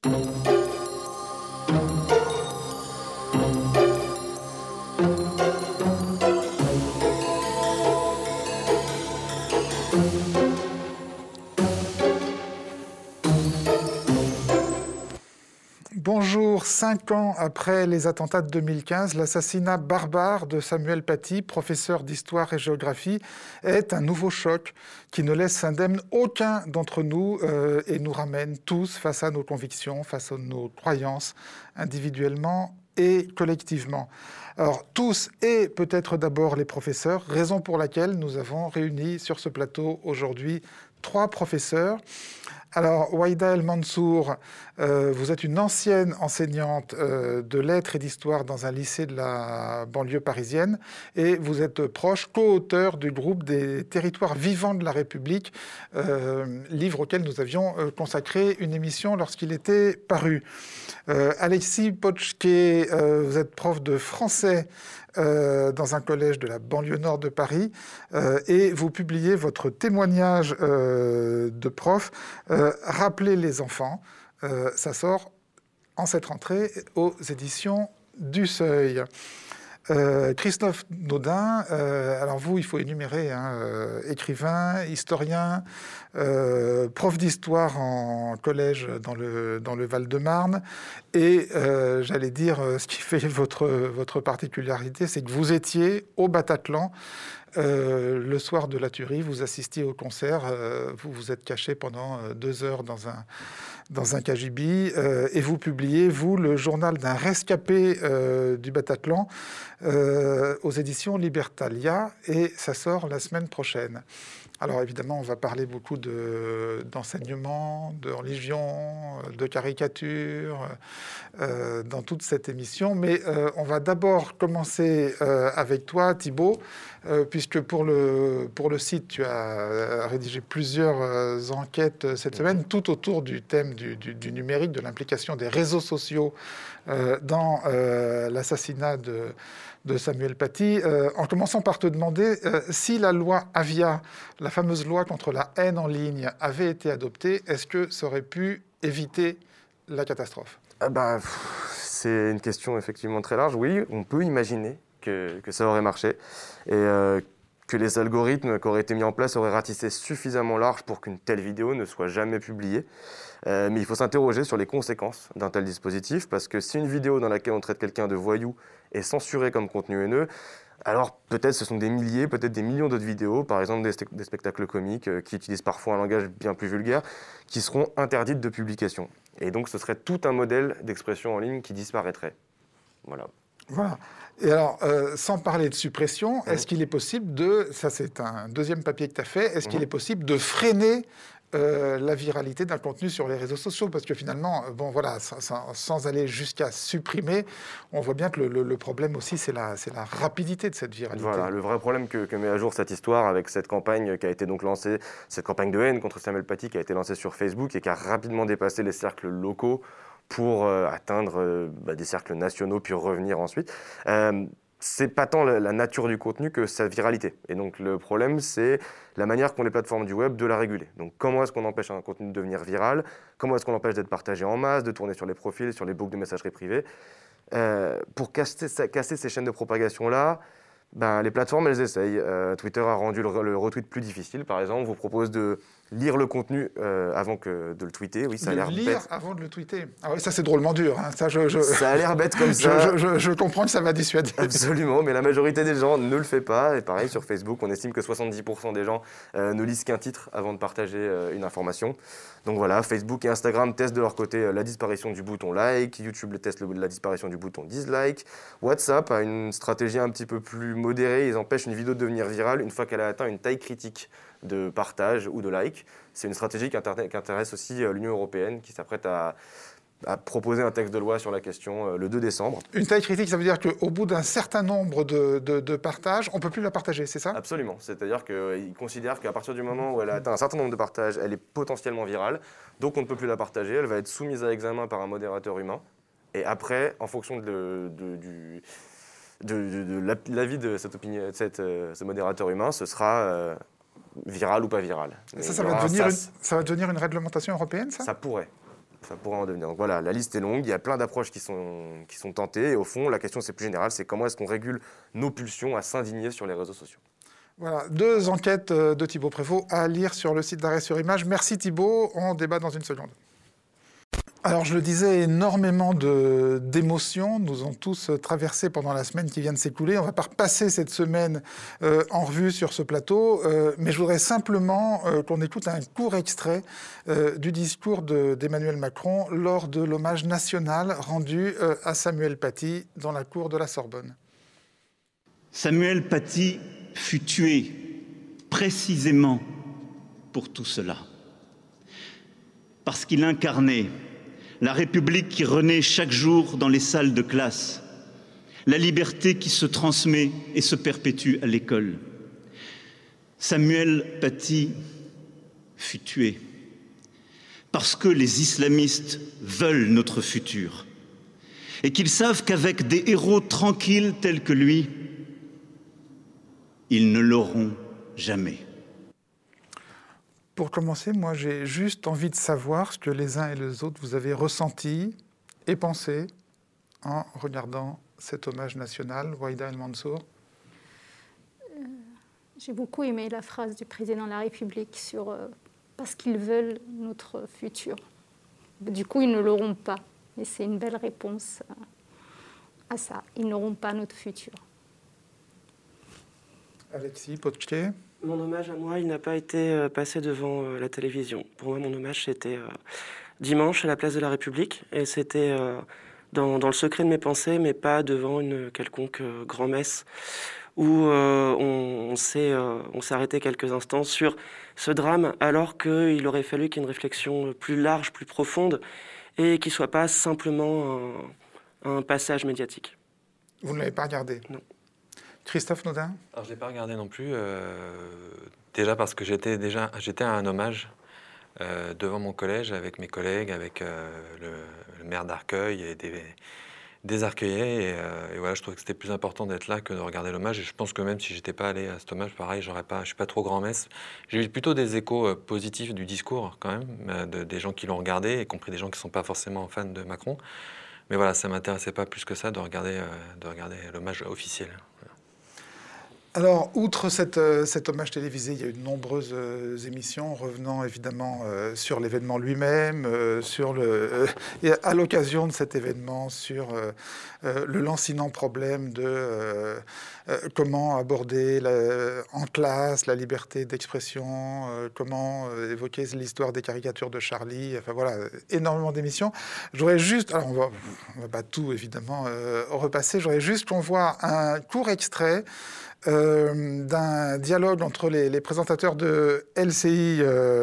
Bonjour, 5 ans après les attentats de 2015, l'assassinat barbare de Samuel Paty, professeur d'histoire et géographie, est un nouveau choc qui ne laisse indemne aucun d'entre nous et nous ramène tous face à nos convictions, face à nos croyances, individuellement et collectivement. Alors tous et peut-être d'abord les professeurs, raison pour laquelle nous avons réuni sur ce plateau aujourd'hui 3 professeurs. Alors, Waïda El Mansour, vous êtes une ancienne enseignante de lettres et d'histoire dans un lycée de la banlieue parisienne et vous êtes proche, co-auteur du groupe des territoires vivants de la République, livre auquel nous avions consacré une émission lorsqu'il était paru. Alexis Pochke, vous êtes prof de français dans un collège de la banlieue nord de Paris et vous publiez votre témoignage de prof « Rappeler les enfants ». Ça sort en cette rentrée aux éditions du Seuil. Christophe Naudin, alors vous, il faut énumérer, écrivain, historien, prof d'histoire en collège dans le Val-de-Marne, et j'allais dire, ce qui fait votre particularité, c'est que vous étiez au Bataclan le soir de la tuerie, vous assistiez au concert, vous vous êtes caché pendant 2 heures dans un cagibi et vous publiez, vous, le journal d'un rescapé du Bataclan aux éditions Libertalia et ça sort la semaine prochaine. Alors évidemment, on va parler beaucoup d'enseignement, de religion, de caricature dans toute cette émission, mais on va d'abord commencer avec toi, Thibaut, puisque pour le site, tu as rédigé plusieurs enquêtes cette semaine, tout autour du thème du numérique, de l'implication des réseaux sociaux dans l'assassinat de Samuel Paty, en commençant par te demander si la loi Avia, la fameuse loi contre la haine en ligne, avait été adoptée, est-ce que ça aurait pu éviter la catastrophe ? C'est une question effectivement très large. Oui, on peut imaginer que ça aurait marché et que les algorithmes qui auraient été mis en place auraient ratissé suffisamment large pour qu'une telle vidéo ne soit jamais publiée. Mais il faut s'interroger sur les conséquences d'un tel dispositif, parce que si une vidéo dans laquelle on traite quelqu'un de voyou est censurée comme contenu haineux, alors peut-être ce sont des milliers, peut-être des millions d'autres vidéos, par exemple des spectacles comiques qui utilisent parfois un langage bien plus vulgaire, qui seront interdites de publication. Et donc ce serait tout un modèle d'expression en ligne qui disparaîtrait. Voilà. Et alors, sans parler de suppression, est-ce qu'il est possible ça c'est un deuxième papier que tu as fait, est-ce qu'il est possible de freiner la viralité d'un contenu sur les réseaux sociaux, parce que finalement, sans aller jusqu'à supprimer, on voit bien que le problème aussi, c'est la rapidité de cette viralité. Voilà, le vrai problème que met à jour cette histoire avec cette campagne qui a été donc lancée, cette campagne de haine contre Samuel Paty qui a été lancée sur Facebook et qui a rapidement dépassé les cercles locaux pour atteindre des cercles nationaux puis revenir ensuite. C'est pas tant la nature du contenu que sa viralité. Et donc le problème, c'est la manière qu'ont les plateformes du web de la réguler. Donc comment est-ce qu'on empêche un contenu de devenir viral? Comment est-ce qu'on l'empêche d'être partagé en masse, de tourner sur les profils, sur les boucles de messagerie privée? Pour casser ces chaînes de propagation-là, les plateformes, elles essayent. Twitter a rendu le retweet plus difficile, par exemple. Vous propose de lire le contenu avant de le tweeter. Oui, ça a l'air bête. Avant de le tweeter. Ah oui, ça c'est drôlement dur. Hein. Ça a l'air bête comme ça. Je comprends que ça va dissuader. Absolument, mais la majorité des gens ne le fait pas. Et pareil, sur Facebook, on estime que 70% des gens ne lisent qu'un titre avant de partager une information. Donc voilà, Facebook et Instagram testent de leur côté la disparition du bouton like. YouTube teste la disparition du bouton dislike. WhatsApp a une stratégie un petit peu plus modérée. Ils empêchent une vidéo de devenir virale une fois qu'elle a atteint une taille critique de partage ou de like. C'est une stratégie qui intéresse aussi l'Union européenne qui s'apprête à proposer un texte de loi sur la question le 2 décembre. Une taille critique, ça veut dire qu'au bout d'un certain nombre de partages, on ne peut plus la partager, c'est ça? Absolument. C'est-à-dire qu'ils considèrent qu'à partir du moment où elle a atteint un certain nombre de partages, elle est potentiellement virale, donc on ne peut plus la partager, elle va être soumise à examen par un modérateur humain. Et après, en fonction de l'avis de ce modérateur humain, ce sera viral ou pas viral. Ça va devenir une réglementation européenne, ça? Ça pourrait. ça pourrait en devenir. Donc voilà, la liste est longue, il y a plein d'approches qui sont tentées. Et au fond, la question c'est plus générale, c'est comment est-ce qu'on régule nos pulsions à s'indigner sur les réseaux sociaux. Voilà, 2 enquêtes de Thibaut Prévost à lire sur le site d'Arrêt sur Image. Merci Thibaut, on débat dans une seconde. Alors je le disais, énormément d'émotions nous ont tous traversés pendant la semaine qui vient de s'écouler. On ne va pas repasser cette semaine en revue sur ce plateau, mais je voudrais simplement qu'on écoute un court extrait du discours d'Emmanuel Macron lors de l'hommage national rendu à Samuel Paty dans la cour de la Sorbonne. Samuel Paty fut tué précisément pour tout cela, parce qu'il incarnait la République qui renaît chaque jour dans les salles de classe, la liberté qui se transmet et se perpétue à l'école. Samuel Paty fut tué parce que les islamistes veulent notre futur et qu'ils savent qu'avec des héros tranquilles tels que lui, ils ne l'auront jamais. Pour commencer, moi j'ai juste envie de savoir ce que les uns et les autres vous avez ressenti et pensé en regardant cet hommage national. Waïda El Mansour. J'ai beaucoup aimé la phrase du président de la République sur parce qu'ils veulent notre futur. Du coup, ils ne l'auront pas. Et c'est une belle réponse à ça. Ils n'auront pas notre futur. Alexis Pottier. Mon hommage à moi, il n'a pas été passé devant la télévision. Pour moi, mon hommage, c'était dimanche à la place de la République. Et c'était dans le secret de mes pensées, mais pas devant une quelconque grand-messe où on s'est arrêté quelques instants sur ce drame, alors qu'il aurait fallu qu'il y ait une réflexion plus large, plus profonde, et qui ne soit pas simplement un passage médiatique. Vous ne l'avez pas regardé? Non. Christophe Naudin? Alors, je ne l'ai pas regardé non plus, déjà parce que j'étais à un hommage devant mon collège avec mes collègues, avec le maire d'Arcueil et des Arcueillais. Et voilà, je trouvais que c'était plus important d'être là que de regarder l'hommage. Et je pense que même si je n'étais pas allé à cet hommage, pareil, je ne suis pas trop grand-messe. J'ai eu plutôt des échos positifs du discours quand même, des gens qui l'ont regardé, y compris des gens qui ne sont pas forcément fans de Macron. Mais voilà, ça ne m'intéressait pas plus que ça de regarder l'hommage officiel. Alors, outre cet hommage télévisé, il y a eu de nombreuses émissions revenant évidemment sur l'événement lui-même, et à l'occasion de cet événement, sur le lancinant problème de comment aborder en classe la liberté d'expression, comment évoquer l'histoire des caricatures de Charlie, enfin voilà, énormément d'émissions. Je voudrais juste, alors on va pas tout évidemment repasser, je voudrais juste qu'on voit un court extrait d'un dialogue entre les présentateurs de LCI,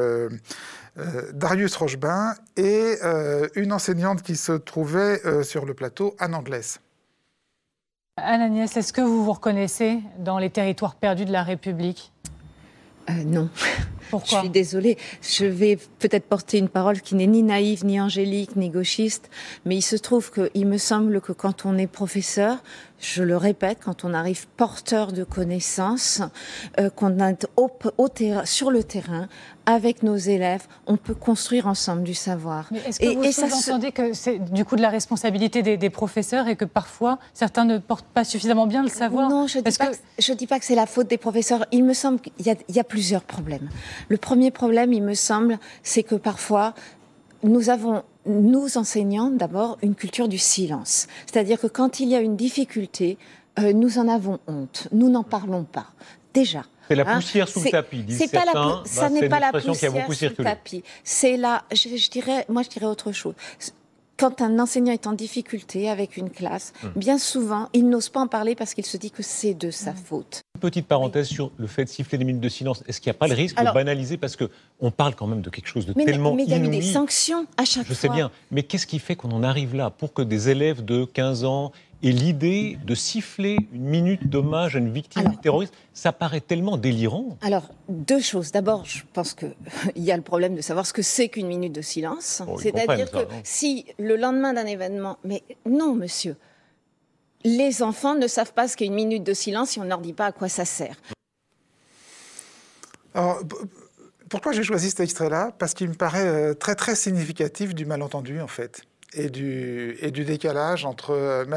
Darius Rochebin, et une enseignante qui se trouvait sur le plateau, Anne Anglès. Anne-Agnès, est-ce que vous vous reconnaissez dans les territoires perdus de la République? Non. Pourquoi? Je suis désolée. Je vais peut-être porter une parole qui n'est ni naïve, ni angélique, ni gauchiste, mais il se trouve qu'il me semble que quand on est professeur, je le répète, quand on arrive porteur de connaissances, qu'on est sur le terrain, avec nos élèves, on peut construire ensemble du savoir. Mais est-ce que vous entendez que c'est du coup de la responsabilité des professeurs et que parfois certains ne portent pas suffisamment bien le savoir? Non, je ne dis pas que c'est la faute des professeurs. Il me semble qu'il y a plusieurs problèmes. Le premier problème, il me semble, c'est que parfois, nous avons, nous enseignants, d'abord, une culture du silence. C'est-à-dire que quand il y a une difficulté, nous en avons honte. Nous n'en parlons pas. Déjà. C'est la poussière sous le tapis, disent certains. Ça n'est pas la poussière qui a beaucoup sous le tapis. C'est là, je dirais autre chose. Quand un enseignant est en difficulté avec une classe, bien souvent, il n'ose pas en parler parce qu'il se dit que c'est de sa faute. Petite parenthèse sur le fait de siffler des minutes de silence. Est-ce qu'il n'y a pas le risque de banaliser? Parce qu'on parle quand même de quelque chose de tellement inouï. Mais il y a eu des sanctions à chaque fois. Je sais bien. Mais qu'est-ce qui fait qu'on en arrive là pour que des élèves de 15 ans aient l'idée de siffler une minute d'hommage à une victime terroriste? Ça paraît tellement délirant. Alors, deux choses. D'abord, je pense qu'il y a le problème de savoir ce que c'est qu'une minute de silence. C'est-à-dire que si le lendemain d'un événement... Mais non, monsieur. Les enfants ne savent pas ce qu'est une minute de silence si on ne leur dit pas à quoi ça sert. Alors, pourquoi j'ai choisi cet extrait-là? Parce qu'il me paraît très très significatif du malentendu en fait, et du décalage entre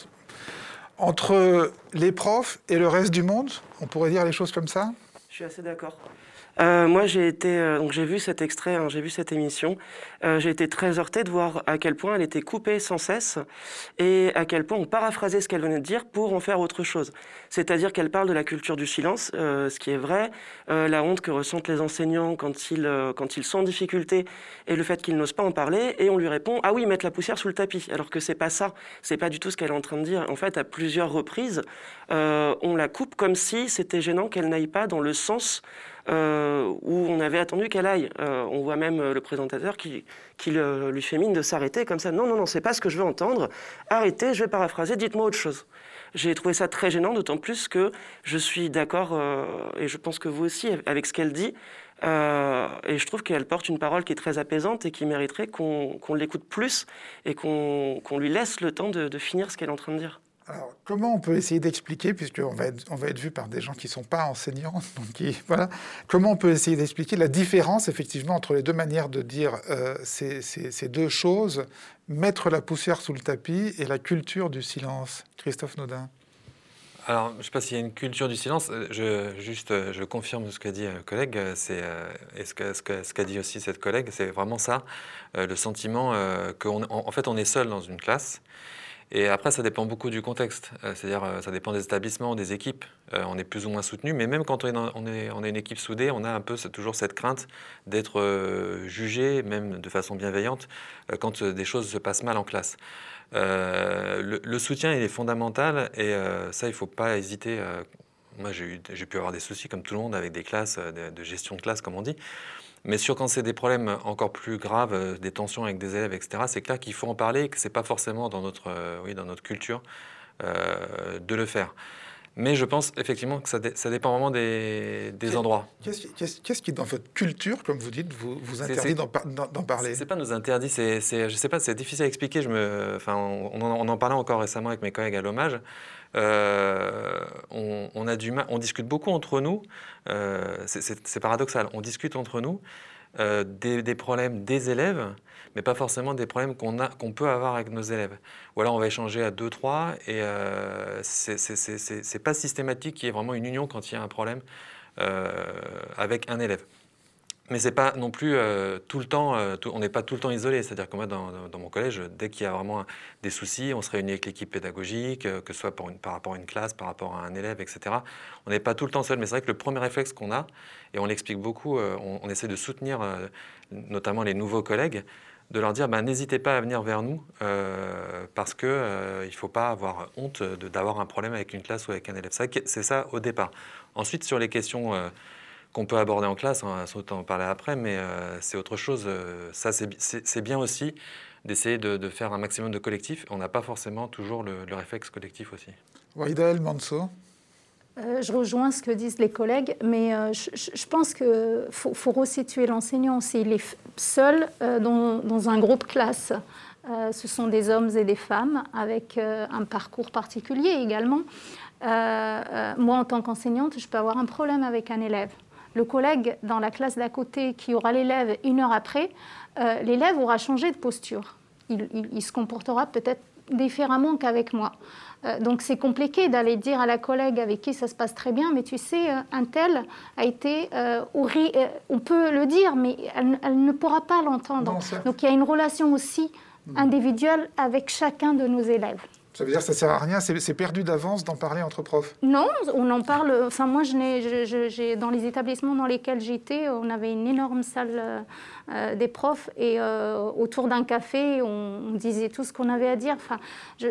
les profs et le reste du monde. On pourrait dire les choses comme ça? Je suis assez d'accord. Moi, donc j'ai vu cet extrait, hein, j'ai vu cette émission. J'ai été très heurté de voir à quel point elle était coupée sans cesse et à quel point on paraphrasait ce qu'elle venait de dire pour en faire autre chose. C'est-à-dire qu'elle parle de la culture du silence, ce qui est vrai, la honte que ressentent les enseignants quand ils sont en difficulté et le fait qu'ils n'osent pas en parler. Et on lui répond « Ah oui, mettre la poussière sous le tapis », alors que c'est pas ça, c'est pas du tout ce qu'elle est en train de dire. En fait, à plusieurs reprises, on la coupe comme si c'était gênant qu'elle n'aille pas dans le sens où on avait attendu qu'elle aille. On voit même le présentateur qui lui fait mine de s'arrêter comme ça. Non, c'est pas ce que je veux entendre. Arrêtez, je vais paraphraser, dites-moi autre chose. J'ai trouvé ça très gênant, d'autant plus que je suis d'accord, et je pense que vous aussi, avec ce qu'elle dit. Et je trouve qu'elle porte une parole qui est très apaisante et qui mériterait qu'on l'écoute plus et qu'on lui laisse le temps de finir ce qu'elle est en train de dire. Alors, comment on peut essayer d'expliquer, puisqu'on va être vu par des gens qui ne sont pas enseignants, donc voilà, comment on peut essayer d'expliquer la différence, effectivement, entre les deux manières de dire ces deux choses, mettre la poussière sous le tapis et la culture du silence? Christophe Naudin. Alors, je ne sais pas s'il y a une culture du silence. Je confirme ce qu'a dit un collègue. Et ce qu'a dit aussi cette collègue, c'est vraiment ça, le sentiment qu'en fait, on est seul dans une classe. Et après, ça dépend beaucoup du contexte. C'est-à-dire, ça dépend des établissements, des équipes. On est plus ou moins soutenu. Mais même quand on est une équipe soudée, on a un peu toujours cette crainte d'être jugé, même de façon bienveillante, quand des choses se passent mal en classe. Le soutien, il est fondamental. Et ça, il ne faut pas hésiter. Moi, j'ai pu avoir des soucis, comme tout le monde, avec des classes, de gestion de classe, comme on dit. Mais quand c'est des problèmes encore plus graves, des tensions avec des élèves, etc., c'est clair qu'il faut en parler et que ce n'est pas forcément dans notre culture de le faire. Mais je pense effectivement que ça dépend vraiment des endroits. Qu'est-ce qui, dans votre culture, comme vous dites, vous interdit d'en parler? C'est pas nous interdit, je sais pas, c'est difficile à expliquer. On en parlait encore récemment avec mes collègues à l'hommage. On a du mal, on discute beaucoup entre nous. C'est paradoxal. On discute entre nous des problèmes des élèves, mais pas forcément des problèmes qu'on peut avoir avec nos élèves. Ou alors on va échanger à 2-3 et c'est pas systématique qu'il y ait vraiment une union quand il y a un problème avec un élève. Mais c'est pas non plus tout le temps, on n'est pas tout le temps isolé. C'est-à-dire que moi, dans mon collège, dès qu'il y a vraiment des soucis, on se réunit avec l'équipe pédagogique, que ce soit par rapport à une classe, par rapport à un élève, etc. On n'est pas tout le temps seul. Mais c'est vrai que le premier réflexe qu'on a, et on l'explique beaucoup, on essaie de soutenir notamment les nouveaux collègues, de leur dire n'hésitez pas à venir vers nous parce qu'il ne faut pas avoir honte d'avoir un problème avec une classe ou avec un élève. C'est ça au départ. Ensuite, sur les questions qu'on peut aborder en classe, on va sans doute en parler après, mais c'est autre chose. Ça, c'est bien aussi d'essayer de faire un maximum de collectif. On n'a pas forcément toujours le réflexe collectif aussi. Wahida El Manso. Je rejoins ce que disent les collègues, mais je pense qu'il faut resituer l'enseignant aussi. Il est seul dans un groupe classe. Ce sont des hommes et des femmes avec un parcours particulier également. Moi, en tant qu'enseignante, je peux avoir un problème avec un élève. Le collègue dans la classe d'à côté qui aura l'élève 1 heure après, l'élève aura changé de posture. Il se comportera peut-être différemment qu'avec moi. Donc c'est compliqué d'aller dire à la collègue avec qui ça se passe très bien, mais tu sais, un tel a été on peut le dire, mais elle ne pourra pas l'entendre. Donc il y a une relation aussi individuelle avec chacun de nos élèves. Ça veut dire que ça ne sert à rien, c'est perdu d'avance d'en parler entre profs? Non, on en parle. Enfin, moi, dans les établissements dans lesquels j'étais, on avait une énorme salle des profs et autour d'un café, on disait tout ce qu'on avait à dire. Enfin,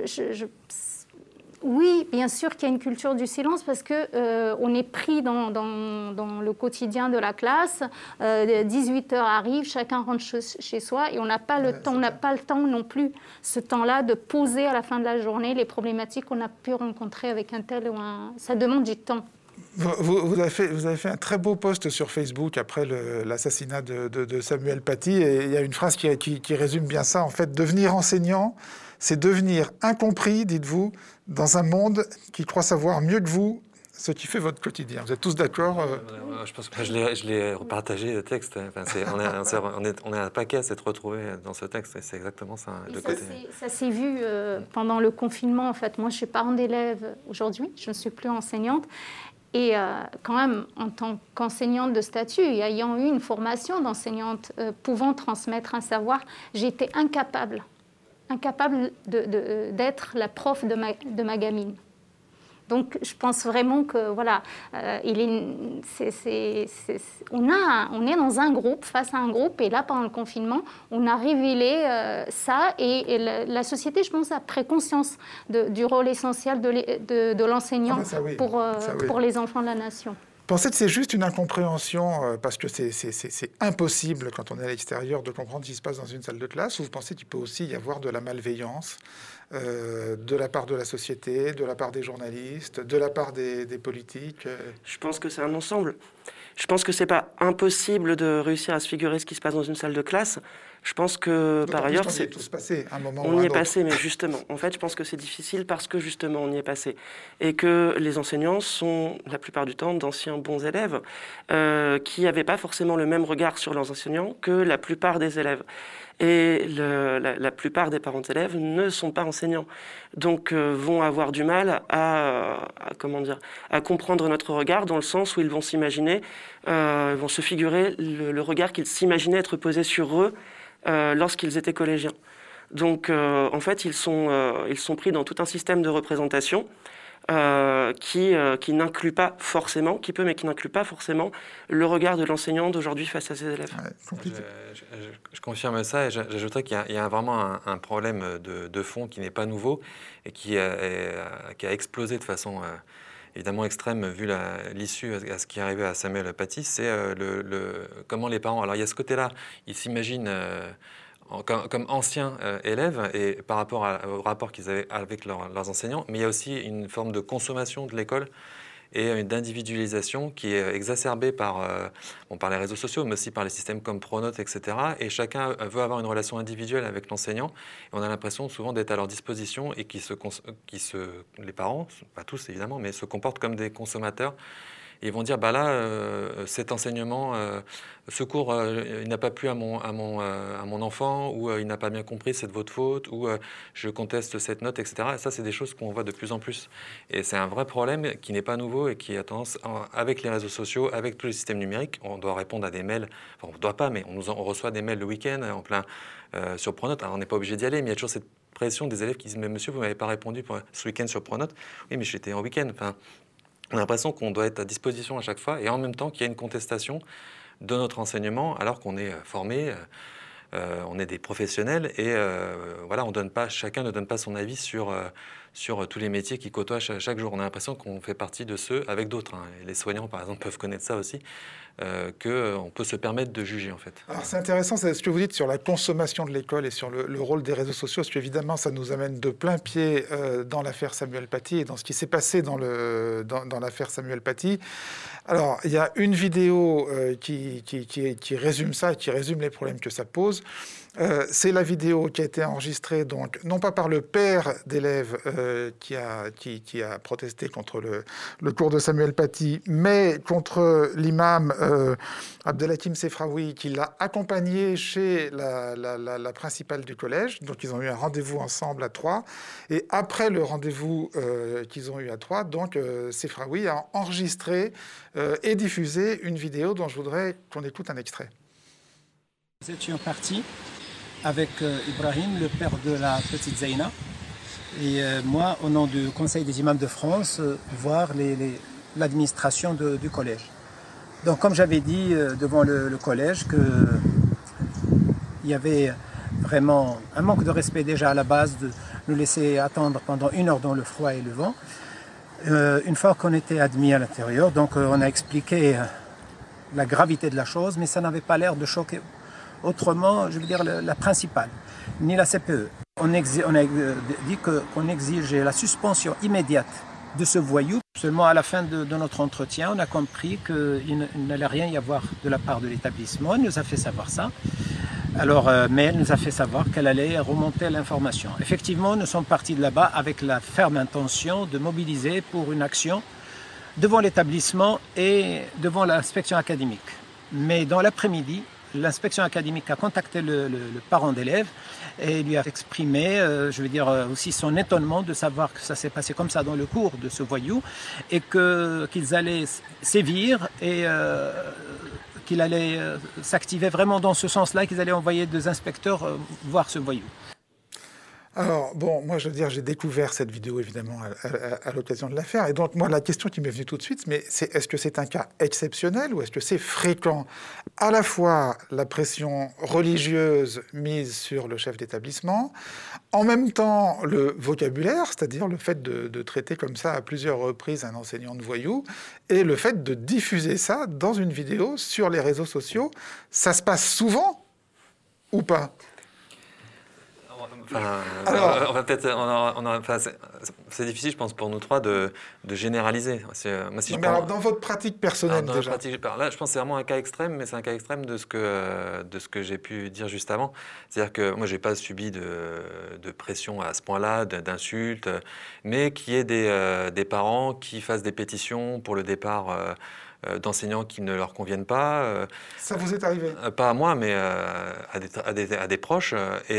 oui, bien sûr qu'il y a une culture du silence parce qu'on est pris dans le quotidien de la classe. 18h arrive, chacun rentre chez soi et on n'a pas le temps. On n'a pas le temps non plus, ce temps-là, de poser à la fin de la journée les problématiques qu'on a pu rencontrer avec un tel ou un... Ça demande du temps. Vous avez fait un très beau post sur Facebook après l'assassinat de Samuel Paty et il y a une phrase qui résume bien ça. En fait, devenir enseignant, c'est devenir incompris, dites-vous, dans un monde qui croit savoir mieux que vous ce qui fait votre quotidien. Vous êtes tous d'accord Je pense que je l'ai repartagé, le texte. Enfin, on est un paquet à s'être retrouvés dans ce texte, et c'est exactement ça, le côté. Ça s'est vu pendant le confinement, en fait. Moi, je suis parent d'élèves aujourd'hui, je ne suis plus enseignante. Et quand même, en tant qu'enseignante de statut, ayant eu une formation d'enseignante, pouvant transmettre un savoir, j'étais incapable d'être la prof de ma gamine. Donc, je pense vraiment que, voilà, on est dans un groupe, face à un groupe, et là, pendant le confinement, on a révélé ça, et la société, je pense, a pris conscience du rôle essentiel de l'enseignant pour les enfants de la nation. Vous pensez que c'est juste une incompréhension, parce que c'est impossible, quand on est à l'extérieur, de comprendre ce qui se passe dans une salle de classe, ou vous pensez qu'il peut aussi y avoir de la malveillance de la part de la société, de la part des journalistes, de la part des politiques Je pense que c'est un ensemble. Je pense que c'est pas impossible de réussir à se figurer ce qui se passe dans une salle de classe. Je pense que, par ailleurs, on y est tous passés, un moment on y est passé, mais justement, en fait, je pense que c'est difficile parce que, justement, on y est passé. Et que les enseignants sont, la plupart du temps, d'anciens bons élèves qui n'avaient pas forcément le même regard sur leurs enseignants que la plupart des élèves. Et la plupart des parents d'élèves ne sont pas enseignants, donc vont avoir du mal à comprendre notre regard, dans le sens où ils vont s'imaginer, vont se figurer le regard qu'ils s'imaginaient être posé sur eux lorsqu'ils étaient collégiens. Donc en fait, ils sont pris dans tout un système de représentation qui n'inclut pas forcément, qui peut mais qui n'inclut pas forcément le regard de l'enseignant d'aujourd'hui face à ses élèves. Ouais, je confirme ça, et j'ajouterais qu'il y a vraiment un problème de fond qui n'est pas nouveau et qui a explosé de façon évidemment extrême vu l'issue à ce qui est arrivé à Samuel Paty. C'est comment les parents... Alors il y a ce côté-là, ils s'imaginent... comme anciens élèves et par rapport au rapport qu'ils avaient avec leurs enseignants, mais il y a aussi une forme de consommation de l'école et d'individualisation qui est exacerbée par les réseaux sociaux, mais aussi par les systèmes comme Pronote, etc. Et chacun veut avoir une relation individuelle avec l'enseignant. Et on a l'impression souvent d'être à leur disposition et les parents, pas tous évidemment, mais se comportent comme des consommateurs. Et ils vont dire, bah là, cet enseignement, ce cours, il n'a pas plu à mon enfant, ou il n'a pas bien compris, c'est de votre faute, ou je conteste cette note, etc. Et ça, c'est des choses qu'on voit de plus en plus. Et c'est un vrai problème qui n'est pas nouveau et qui a tendance, avec les réseaux sociaux, avec tous les systèmes numériques, on doit répondre à des mails, enfin, on ne doit pas, mais on reçoit des mails le week-end en plein sur Pronote. Alors, on n'est pas obligé d'y aller, mais il y a toujours cette pression des élèves qui disent, mais monsieur, vous ne m'avez pas répondu ce week-end sur Pronote. Oui, mais j'étais en week-end. Enfin, on a l'impression qu'on doit être à disposition à chaque fois, et en même temps qu'il y a une contestation de notre enseignement, alors qu'on est formé, on est des professionnels, et voilà, chacun ne donne pas son avis sur tous les métiers qui côtoient chaque jour. On a l'impression qu'on fait partie de ceux avec d'autres. Et les soignants, par exemple, peuvent connaître ça aussi, qu'on peut se permettre de juger, en fait. Alors, c'est intéressant ce que vous dites sur la consommation de l'école et sur le rôle des réseaux sociaux, parce qu'évidemment, ça nous amène de plein pied dans l'affaire Samuel Paty et dans ce qui s'est passé dans l'affaire Samuel Paty. Alors, il y a une vidéo qui résume ça, qui résume les problèmes que ça pose. C'est la vidéo qui a été enregistrée, donc, non pas par le père d'élève qui a protesté contre le cours de Samuel Paty, mais contre l'imam Abdelhakim Sefraoui, qui l'a accompagné chez la principale du collège. Donc, ils ont eu un rendez-vous ensemble à Troyes. Et après le rendez-vous qu'ils ont eu à Troyes, donc, Sefraoui a enregistré et diffusé une vidéo dont je voudrais qu'on écoute un extrait. Nous étions partis avec Ibrahim, le père de la petite Zeyna, et moi, au nom du Conseil des imams de France, voir l'administration du collège. Donc, comme j'avais dit devant le collège, qu'il y avait vraiment un manque de respect déjà à la base de nous laisser attendre pendant 1 heure dans le froid et le vent. Une fois qu'on était admis à l'intérieur, donc on a expliqué la gravité de la chose, mais ça n'avait pas l'air de choquer autrement, je veux dire, la principale, ni la CPE. On a dit qu'on exigeait la suspension immédiate de ce voyou. Seulement à la fin de notre entretien, on a compris qu'il n'allait rien y avoir de la part de l'établissement. Elle nous a fait savoir ça. Alors, mais elle nous a fait savoir qu'elle allait remonter l'information. Effectivement, nous sommes partis de là-bas avec la ferme intention de mobiliser pour une action devant l'établissement et devant l'inspection académique. Mais dans l'après-midi, l'inspection académique a contacté le parent d'élève et lui a exprimé, je veux dire, aussi son étonnement de savoir que ça s'est passé comme ça dans le cours de ce voyou et qu'ils allaient sévir et qu'il allait s'activer vraiment dans ce sens-là, qu'ils allaient envoyer des inspecteurs voir ce voyou. Alors, bon, moi, je veux dire, j'ai découvert cette vidéo, évidemment, à l'occasion de l'affaire. Et donc, moi, la question qui m'est venue tout de suite, mais est-ce que c'est un cas exceptionnel ou est-ce que c'est fréquent? À la fois la pression religieuse mise sur le chef d'établissement, en même temps le vocabulaire, c'est-à-dire le fait de traiter comme ça à plusieurs reprises un enseignant de voyou, et le fait de diffuser ça dans une vidéo sur les réseaux sociaux. Ça se passe souvent ou pas? On va peut-être, c'est difficile, je pense, pour nous trois de généraliser. Moi, si alors, dans votre pratique personnelle, dans déjà. Là, je pense que c'est vraiment un cas extrême, mais c'est un cas extrême de ce que j'ai pu dire juste avant. C'est-à-dire que moi, je n'ai pas subi de pression à ce point-là, d'insultes, mais qu'il y ait des parents qui fassent des pétitions pour le départ d'enseignants qui ne leur conviennent pas. Ça vous est arrivé? Pas à moi, mais à des proches.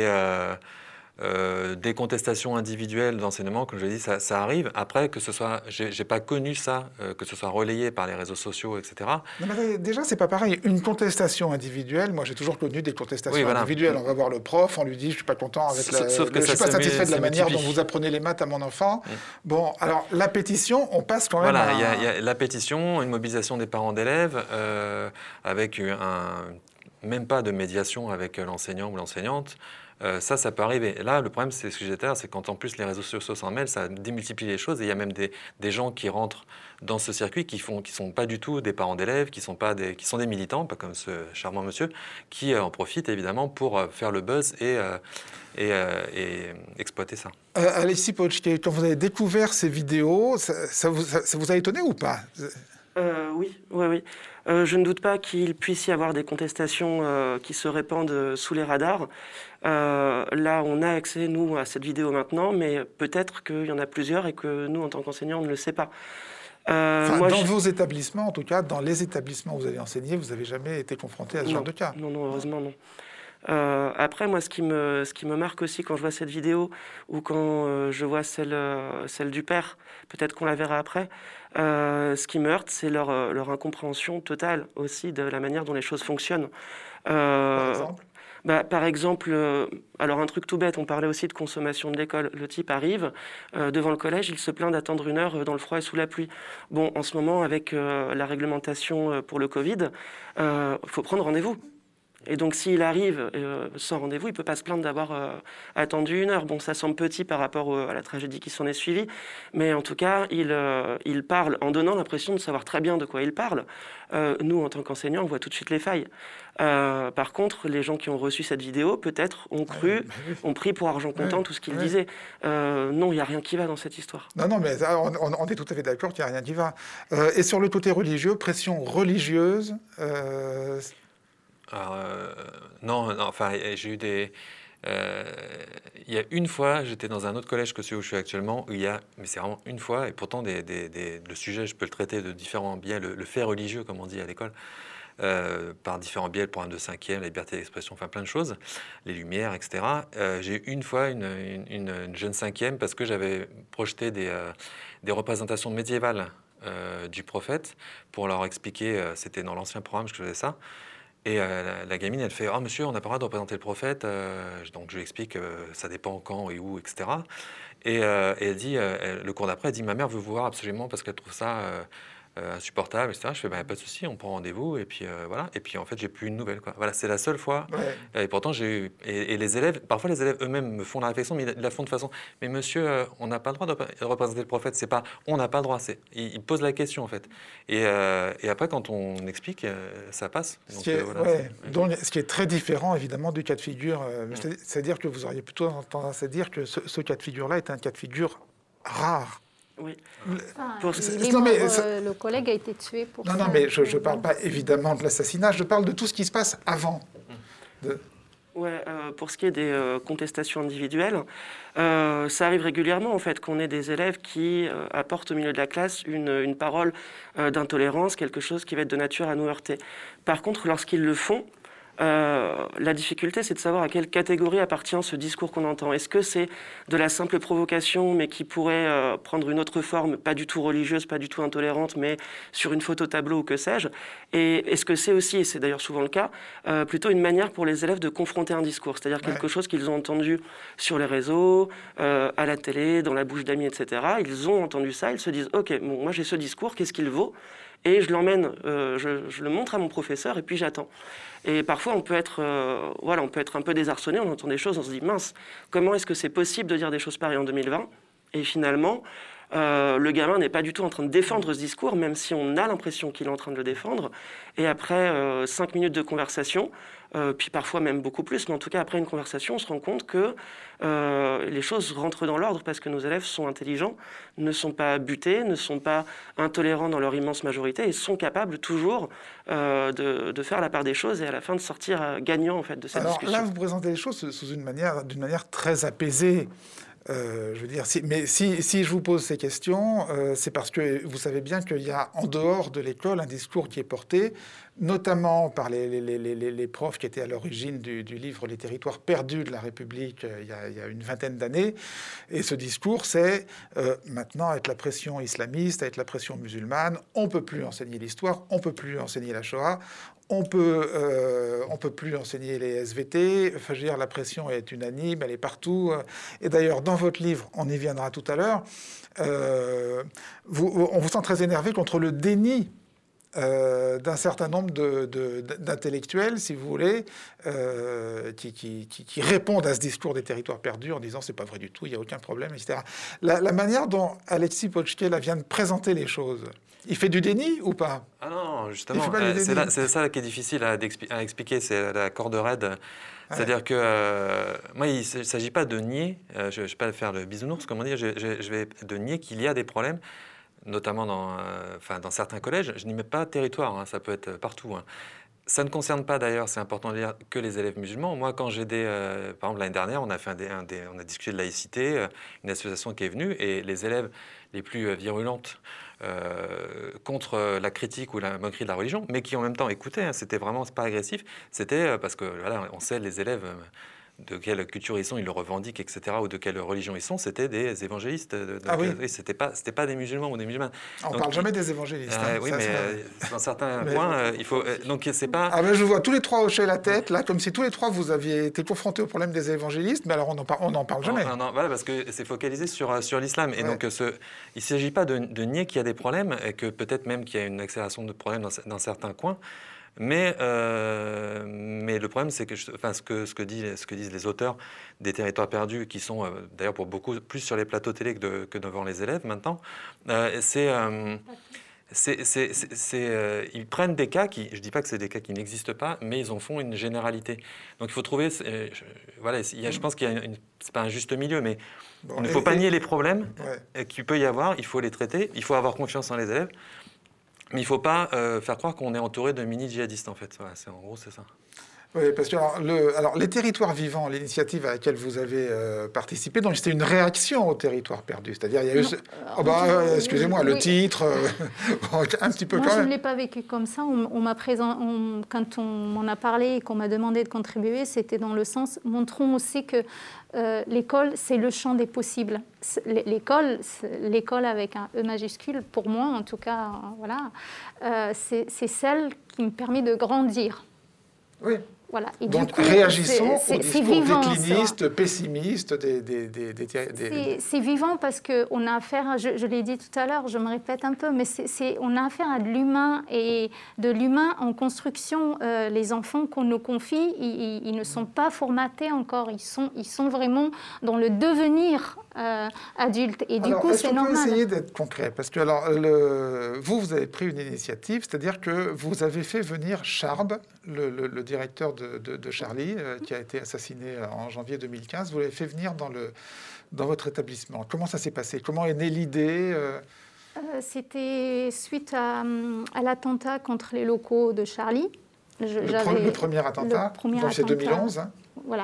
Des contestations individuelles d'enseignement, comme je l'ai dit, ça arrive. Après, que ce soit, j'ai pas connu ça, que ce soit relayé par les réseaux sociaux, etc. Non, mais déjà, c'est pas pareil. Une contestation individuelle, moi j'ai toujours connu des contestations individuelles. On va voir le prof, on lui dit je suis pas content avec je suis pas satisfait de la manière dont vous apprenez les maths à mon enfant. Bon, alors la pétition, on passe quand même. Voilà, il y a la pétition, une mobilisation des parents d'élèves, avec même pas de médiation avec l'enseignant ou l'enseignante. Ça peut arriver. Là, le problème, c'est ce que j'ai dit, c'est quand en plus les réseaux sociaux s'en mêlent, ça démultiplie les choses. Et il y a même des gens qui rentrent dans ce circuit qui sont pas du tout des parents d'élèves, qui sont des militants, pas comme ce charmant monsieur, qui en profitent évidemment pour faire le buzz et exploiter ça. Alexis Pochke, quand vous avez découvert ces vidéos, ça vous a étonné ou pas? Oui. Je ne doute pas qu'il puisse y avoir des contestations qui se répandent sous les radars. Là, on a accès, nous, à cette vidéo maintenant, mais peut-être qu'il y en a plusieurs et que nous, en tant qu'enseignants, on ne le sait pas. Dans vos établissements, en tout cas, dans les établissements où vous avez enseigné, vous n'avez jamais été confronté à ce genre de cas? Non, heureusement, non. Après, moi, ce qui me marque aussi quand je vois cette vidéo ou quand je vois celle du père, peut-être qu'on la verra après, ce qui me heurte, c'est leur incompréhension totale aussi de la manière dont les choses fonctionnent. Par exemple par exemple, alors un truc tout bête, on parlait aussi de consommation de l'école. Le type arrive devant le collège, il se plaint d'attendre 1 heure dans le froid et sous la pluie. Bon, en ce moment, avec la réglementation pour le Covid, il faut prendre rendez-vous. Et donc, s'il arrive sans rendez-vous, il ne peut pas se plaindre d'avoir attendu 1 heure. Bon, ça semble petit par rapport à la tragédie qui s'en est suivie, mais en tout cas, il parle en donnant l'impression de savoir très bien de quoi il parle. Nous, en tant qu'enseignants, on voit tout de suite les failles. Par contre, les gens qui ont reçu cette vidéo, peut-être, ont pris pour argent comptant tout ce qu'il disait. Non, il n'y a rien qui va dans cette histoire. Non, mais on est tout à fait d'accord qu'il n'y a rien qui va. Et sur le côté religieux, pression religieuse non, enfin, j'ai eu des... il y a une fois, j'étais dans un autre collège que celui où je suis actuellement, mais c'est vraiment une fois, et pourtant le sujet, je peux le traiter de différents biais, le fait religieux, comme on dit à l'école, par différents biais, le programme de 5e, la liberté d'expression, enfin plein de choses, les lumières, etc. J'ai eu une fois une jeune 5e parce que j'avais projeté des représentations médiévales du prophète pour leur expliquer, c'était dans l'ancien programme que je faisais ça. Et la gamine, elle fait « Ah, monsieur, on n'a pas le droit de représenter le prophète. » Donc, je lui explique ça dépend quand et où, etc. Et elle dit, le cours d'après, elle dit « Ma mère veut vous voir absolument parce qu'elle trouve ça insupportable, etc. » Je fais « Pas de souci, on prend rendez-vous. » Et puis, voilà. Et puis, en fait, j'ai plus une nouvelle, quoi. Voilà, c'est la seule fois. Ouais. Et pourtant, j'ai eu... Et les élèves, parfois, les élèves eux-mêmes me font la réflexion, mais ils la font de façon « Mais monsieur, on n'a pas le droit de représenter le prophète. » C'est pas « On n'a pas le droit. » Ils posent la question, en fait. Et après, quand on explique, ça passe. Donc, Donc, ce qui est très différent, évidemment, du cas de figure. C'est-à-dire que vous auriez plutôt tendance à dire que ce cas de figure-là est un cas de figure rare. Oui. Le collègue a été tué pour ça. Non, mais je ne parle pas évidemment de l'assassinat, je parle de tout ce qui se passe avant. Ouais, pour ce qui est des contestations individuelles, ça arrive régulièrement en fait qu'on ait des élèves qui apportent au milieu de la classe une parole d'intolérance, quelque chose qui va être de nature à nous heurter. Par contre, lorsqu'ils le font, la difficulté, c'est de savoir à quelle catégorie appartient ce discours qu'on entend. Est-ce que c'est de la simple provocation, mais qui pourrait prendre une autre forme, pas du tout religieuse, pas du tout intolérante, mais sur une photo tableau ou que sais-je? Et est-ce que c'est aussi, et c'est d'ailleurs souvent le cas, plutôt une manière pour les élèves de confronter un discours, c'est-à-dire quelque chose qu'ils ont entendu sur les réseaux, à la télé, dans la bouche d'amis, etc. Ils ont entendu ça, ils se disent « Ok, bon, moi j'ai ce discours, qu'est-ce qu'il vaut ?» Et je l'emmène, je le montre à mon professeur et puis j'attends. Et parfois, on peut être un peu désarçonné, on entend des choses, on se dit « Mince, comment est-ce que c'est possible de dire des choses pareilles en 2020 ?» Et finalement, le gamin n'est pas du tout en train de défendre ce discours, même si on a l'impression qu'il est en train de le défendre. Et après 5 minutes de conversation, puis parfois même beaucoup plus, mais en tout cas après une conversation, on se rend compte que les choses rentrent dans l'ordre parce que nos élèves sont intelligents, ne sont pas butés, ne sont pas intolérants dans leur immense majorité et sont capables toujours de faire la part des choses et à la fin de sortir gagnant en fait, de cette discussion. Là, vous présentez les choses d'une manière très apaisée. Je veux dire, mais si je vous pose ces questions, c'est parce que vous savez bien qu'il y a en dehors de l'école un discours qui est porté, notamment par les profs qui étaient à l'origine du livre « Les territoires perdus de la République » il y a une vingtaine d'années. Et ce discours, c'est maintenant, avec la pression islamiste, avec la pression musulmane, on ne peut plus enseigner l'histoire, on ne peut plus enseigner la Shoah, on peut plus enseigner les SVT. Enfin, je veux dire, la pression est unanime, elle est partout. Et d'ailleurs, dans votre livre, on y viendra tout à l'heure, on vous sent très énervé contre le déni d'un certain nombre d'intellectuels, si vous voulez, qui répondent à ce discours des territoires perdus en disant c'est pas vrai du tout, il n'y a aucun problème, etc. La manière dont Alexis Pocchke vient de présenter les choses, il fait du déni ou pas? Ah non, justement, c'est ça qui est difficile à expliquer, c'est la corde raide. C'est-à-dire que moi, il ne s'agit pas de nier, je ne vais pas faire le bisounours, comme on dit, je vais de nier qu'il y a des problèmes, notamment dans certains collèges. Je n'y mets pas territoire, hein, ça peut être partout. Hein. Ça ne concerne pas d'ailleurs, c'est important de dire, que les élèves musulmans. Moi, quand j'ai par exemple l'année dernière, on a discuté de laïcité, une association qui est venue, et les élèves les plus virulentes contre la critique ou la moquerie de la religion, mais qui en même temps écoutaient, hein, c'était vraiment pas agressif, c'était parce que voilà, on sait les élèves de quelle culture ils sont, ils le revendiquent, etc., ou de quelle religion ils sont, c'était des évangélistes. C'était pas des musulmans ou des musulmanes. On ne parle jamais des évangélistes. Oui, mais dans certains points, il faut... donc c'est pas... Ah ben je vois tous les trois hocher la tête, là, comme si tous les trois vous aviez été confrontés au problème des évangélistes, mais alors on n'en parle jamais. Non, voilà, parce que c'est focalisé sur l'islam. Et donc, il ne s'agit pas de nier qu'il y a des problèmes, et que peut-être même qu'il y a une accélération de problèmes dans certains coins. Mais le problème, c'est que, ce que disent les auteurs des territoires perdus, qui sont d'ailleurs pour beaucoup plus sur les plateaux télé que devant les élèves maintenant, ils prennent des cas qui, je ne dis pas que c'est des cas qui n'existent pas, mais ils en font une généralité. Donc il faut trouver, je pense qu'il y a c'est pas un juste milieu, mais il ne faut pas nier les problèmes qu'il peut y avoir, il faut les traiter, il faut avoir confiance en les élèves. Mais il ne faut pas faire croire qu'on est entouré de mini-djihadistes, en fait. En gros, c'est ça. Oui, parce que alors, les territoires vivants, l'initiative à laquelle vous avez participé, donc c'était une réaction aux territoires perdus. C'est-à-dire, il y a eu... excusez-moi, le titre, un petit peu Moi, quand même. Je ne l'ai pas vécu comme ça. Quand on m'en a parlé et qu'on m'a demandé de contribuer, c'était dans le sens, montrons aussi que l'école, c'est le champ des possibles. L'école avec un E majuscule, pour moi, en tout cas, c'est celle qui me permet de grandir. Oui. Voilà. Et donc, du coup, réagissons au discours vivant, décliniste, pessimiste C'est vivant parce qu'on a affaire, je l'ai dit tout à l'heure, je me répète un peu, mais on a affaire à de l'humain et de l'humain en construction. Les enfants qu'on nous confie, ils ne sont pas formatés encore, ils sont vraiment dans le devenir adulte. Et du coup, c'est normal. On peut essayer d'être concret, parce que alors, vous avez pris une initiative, c'est-à-dire que vous avez fait venir Charb, le directeur de Charlie, qui a été assassiné en janvier 2015. Vous l'avez fait venir dans votre établissement. Comment ça s'est passé? Comment est née l'idée? C'était suite à l'attentat contre les locaux de Charlie. Le premier attentat, donc c'est 2011. Hein. Voilà.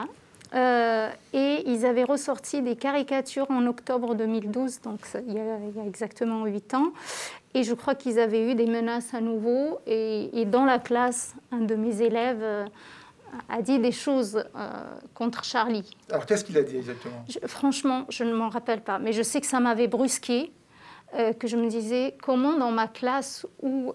Et ils avaient ressorti des caricatures en octobre 2012, donc il y a exactement 8 ans. Et je crois qu'ils avaient eu des menaces à nouveau. Et dans la classe, un de mes élèves a dit des choses contre Charlie. Alors qu'est-ce qu'il a dit exactement? Franchement, je ne m'en rappelle pas. Mais je sais que ça m'avait brusqué. Que je me disais, comment dans ma classe où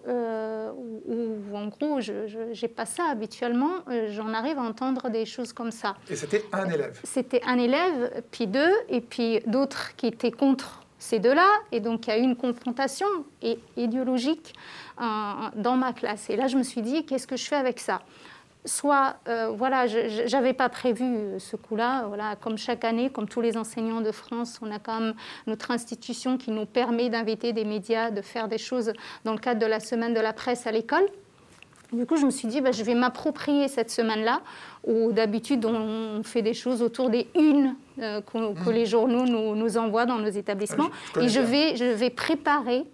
en gros, je n'ai pas ça habituellement, j'en arrive à entendre des choses comme ça. Et c'était un élève? C'était un élève, puis deux, et puis d'autres qui étaient contre ces deux-là. Et donc, il y a eu une confrontation idéologique dans ma classe. Et là, je me suis dit, qu'est-ce que je fais avec ça? Soit, voilà, je n'avais pas prévu ce coup-là. Voilà, comme chaque année, comme tous les enseignants de France, on a quand même notre institution qui nous permet d'inviter des médias, de faire des choses dans le cadre de la semaine de la presse à l'école. Du coup, je me suis dit, je vais m'approprier cette semaine-là, où d'habitude, on fait des choses autour des unes que les journaux nous envoient dans nos établissements. Et je vais préparer...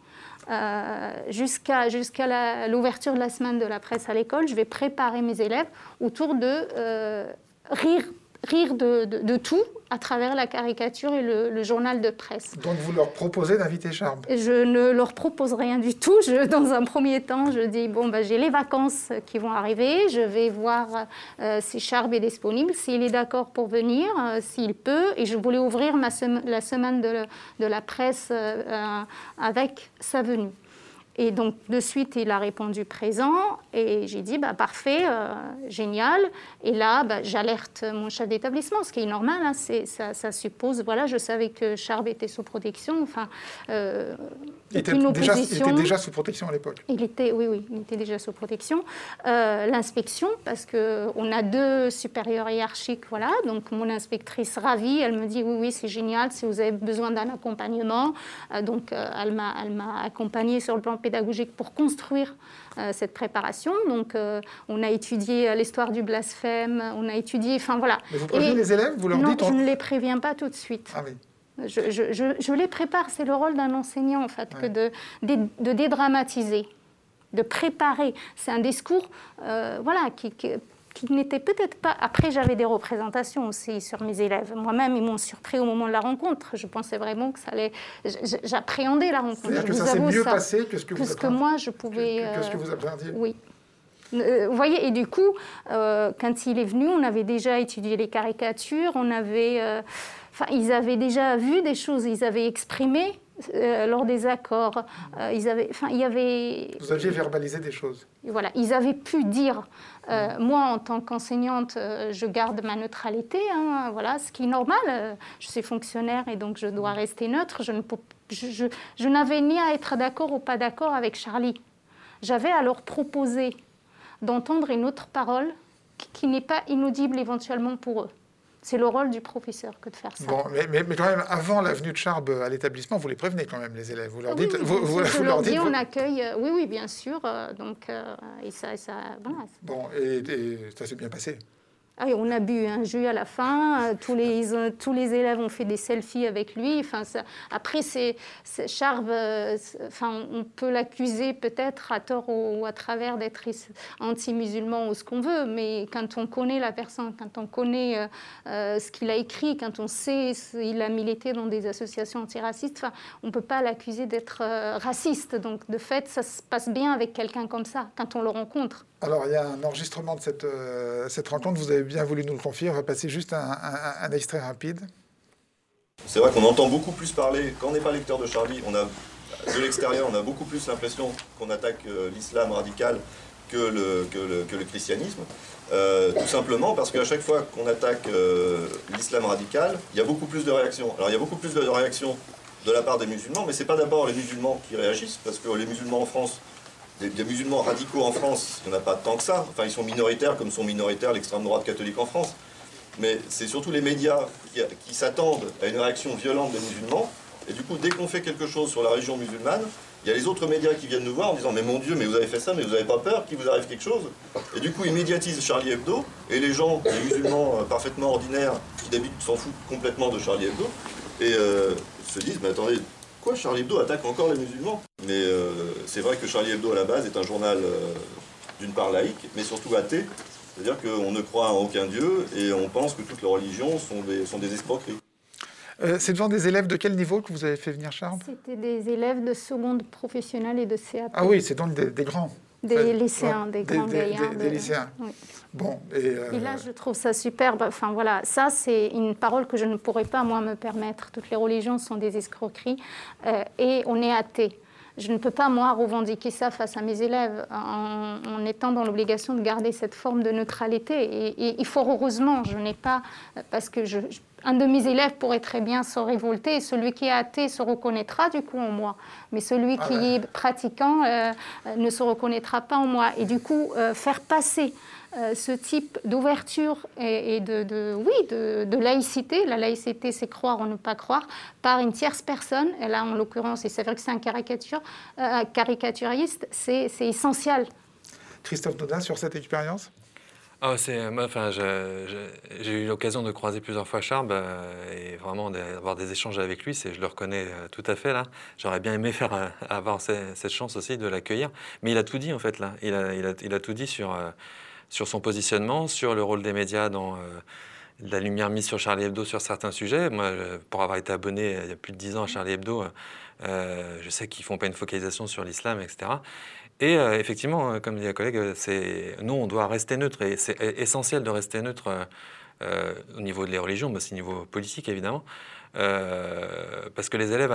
jusqu'à l'ouverture de la semaine de la presse à l'école, je vais préparer mes élèves autour de rire de tout à travers la caricature et le journal de presse. Donc vous leur proposez d'inviter Charb? Je ne leur propose rien du tout. Dans un premier temps, je dis, j'ai les vacances qui vont arriver, je vais voir si Charb est disponible, s'il est d'accord pour venir, s'il peut, et je voulais ouvrir la semaine de la presse avec sa venue. Et donc, de suite, il a répondu présent. Et j'ai dit, parfait, génial. Et là, j'alerte mon chef d'établissement, ce qui est normal. Hein, ça suppose, voilà, je savais que Charb était sous protection. Enfin, il était déjà sous protection à l'époque? Oui, il était déjà sous protection. L'inspection, parce qu'on a 2 supérieurs hiérarchiques, voilà. Donc, mon inspectrice ravie, elle me dit, oui, c'est génial, si vous avez besoin d'un accompagnement. Donc, elle m'a accompagnée sur le plan pédagogique pour construire cette préparation. Donc, on a étudié l'histoire du blasphème, on a étudié... Enfin, voilà. Mais vous prévenez les élèves? Vous leur dites... Non, je ne les préviens pas tout de suite. Ah oui. Je les prépare. C'est le rôle d'un enseignant, en fait, que de dédramatiser, de préparer. C'est un discours voilà, qui n'était peut-être pas... Après, j'avais des représentations aussi sur mes élèves. Moi-même, ils m'ont surpris au moment de la rencontre. Je pensais vraiment que ça allait... J'appréhendais la rencontre. C'est-à-dire que ça s'est mieux passé que ce que vous appréhendiez. Moi, je pouvais... Que ce que vous appréhendiez. Oui. Vous voyez, et du coup, quand il est venu, on avait déjà étudié les caricatures, on avait... ils avaient déjà vu des choses, ils avaient exprimé lors des accords. Vous aviez verbalisé des choses. Voilà, ils avaient pu dire, moi en tant qu'enseignante, je garde ma neutralité, hein, voilà, ce qui est normal. Je suis fonctionnaire et donc je dois rester neutre. Je n'avais ni à être d'accord ou pas d'accord avec Charlie. J'avais à leur proposer d'entendre une autre parole qui n'est pas inaudible éventuellement pour eux. C'est le rôle du professeur que de faire ça. Bon, mais quand même, avant la venue de Charb à l'établissement, vous les prévenez quand même, les élèves. Vous leur dites... je leur dis, on accueille... Oui, bien sûr. Donc, et ça voilà. Bon, et ça s'est bien passé? Ah, on a bu un jus à la fin, tous les élèves ont fait des selfies avec lui. Enfin, après, Charb, on peut l'accuser peut-être à tort ou à travers d'être anti-musulman ou ce qu'on veut, mais quand on connaît la personne, quand on connaît ce qu'il a écrit, quand on sait qu'il a milité dans des associations antiracistes, on ne peut pas l'accuser d'être raciste. Donc, de fait, ça se passe bien avec quelqu'un comme ça, quand on le rencontre. Alors, il y a un enregistrement de cette rencontre, vous avez bien voulu nous le confier. On va passer juste un extrait rapide. C'est vrai qu'on entend beaucoup plus parler, quand on n'est pas lecteur de Charlie, de l'extérieur, on a beaucoup plus l'impression qu'on attaque l'islam radical que le christianisme. Tout simplement parce qu'à chaque fois qu'on attaque l'islam radical, il y a beaucoup plus de réactions. Alors il y a beaucoup plus de réactions de la part des musulmans, mais ce n'est pas d'abord les musulmans qui réagissent, parce que les musulmans en France, des musulmans radicaux en France, il n'y en a pas tant que ça. Enfin, ils sont minoritaires comme sont minoritaires l'extrême droite catholique en France. Mais c'est surtout les médias qui s'attendent à une réaction violente des musulmans. Et du coup, dès qu'on fait quelque chose sur la religion musulmane, il y a les autres médias qui viennent nous voir en disant « Mais mon Dieu, mais vous avez fait ça, mais vous n'avez pas peur qu'il vous arrive quelque chose ?» Et du coup, ils médiatisent Charlie Hebdo. Et les gens, les musulmans parfaitement ordinaires, qui d'habitude s'en foutent complètement de Charlie Hebdo, et se disent « Mais attendez, quoi, Charlie Hebdo attaque encore les musulmans ?» Mais c'est vrai que Charlie Hebdo, à la base, est un journal d'une part laïque, mais surtout athée. C'est-à-dire qu'on ne croit en aucun Dieu et on pense que toutes les religions sont des escroqueries. C'est devant des élèves de quel niveau que vous avez fait venir Charb? C'était des élèves de seconde professionnelle et de CAP. Ah oui, c'est donc des grands. Des lycéens, des grands gaillards. Des lycéens. Oui. Bon, et là, je trouve ça superbe. Enfin, voilà, ça, c'est une parole que je ne pourrais pas, moi, me permettre. Toutes les religions sont des escroqueries et on est athée. Je ne peux pas, moi, revendiquer ça face à mes élèves en étant dans l'obligation de garder cette forme de neutralité. Et fort heureusement, je n'ai pas... Parce que un de mes élèves pourrait très bien se révolter et celui qui est athée se reconnaîtra du coup en moi. Mais celui qui est pratiquant ne se reconnaîtra pas en moi. Et du coup, faire passer ce type d'ouverture et de laïcité, la laïcité c'est croire ou ne pas croire, par une tierce personne, et là en l'occurrence, et c'est vrai que c'est un caricaturiste, c'est essentiel. Christophe Daudin, sur cette expérience? J'ai eu l'occasion de croiser plusieurs fois Charb et vraiment d'avoir des échanges avec lui. Je le reconnais tout à fait là. J'aurais bien aimé avoir cette chance aussi de l'accueillir. Mais il a tout dit en fait là. Il a tout dit sur son positionnement, sur le rôle des médias dans la lumière mise sur Charlie Hebdo sur certains sujets. Moi, pour avoir été abonné il y a plus de 10 ans à Charlie Hebdo, je sais qu'ils ne font pas une focalisation sur l'islam, etc. Et effectivement, comme dit la collègue, nous, on doit rester neutre. Et c'est essentiel de rester neutre au niveau des religions, mais aussi au niveau politique, évidemment. Parce que les élèves,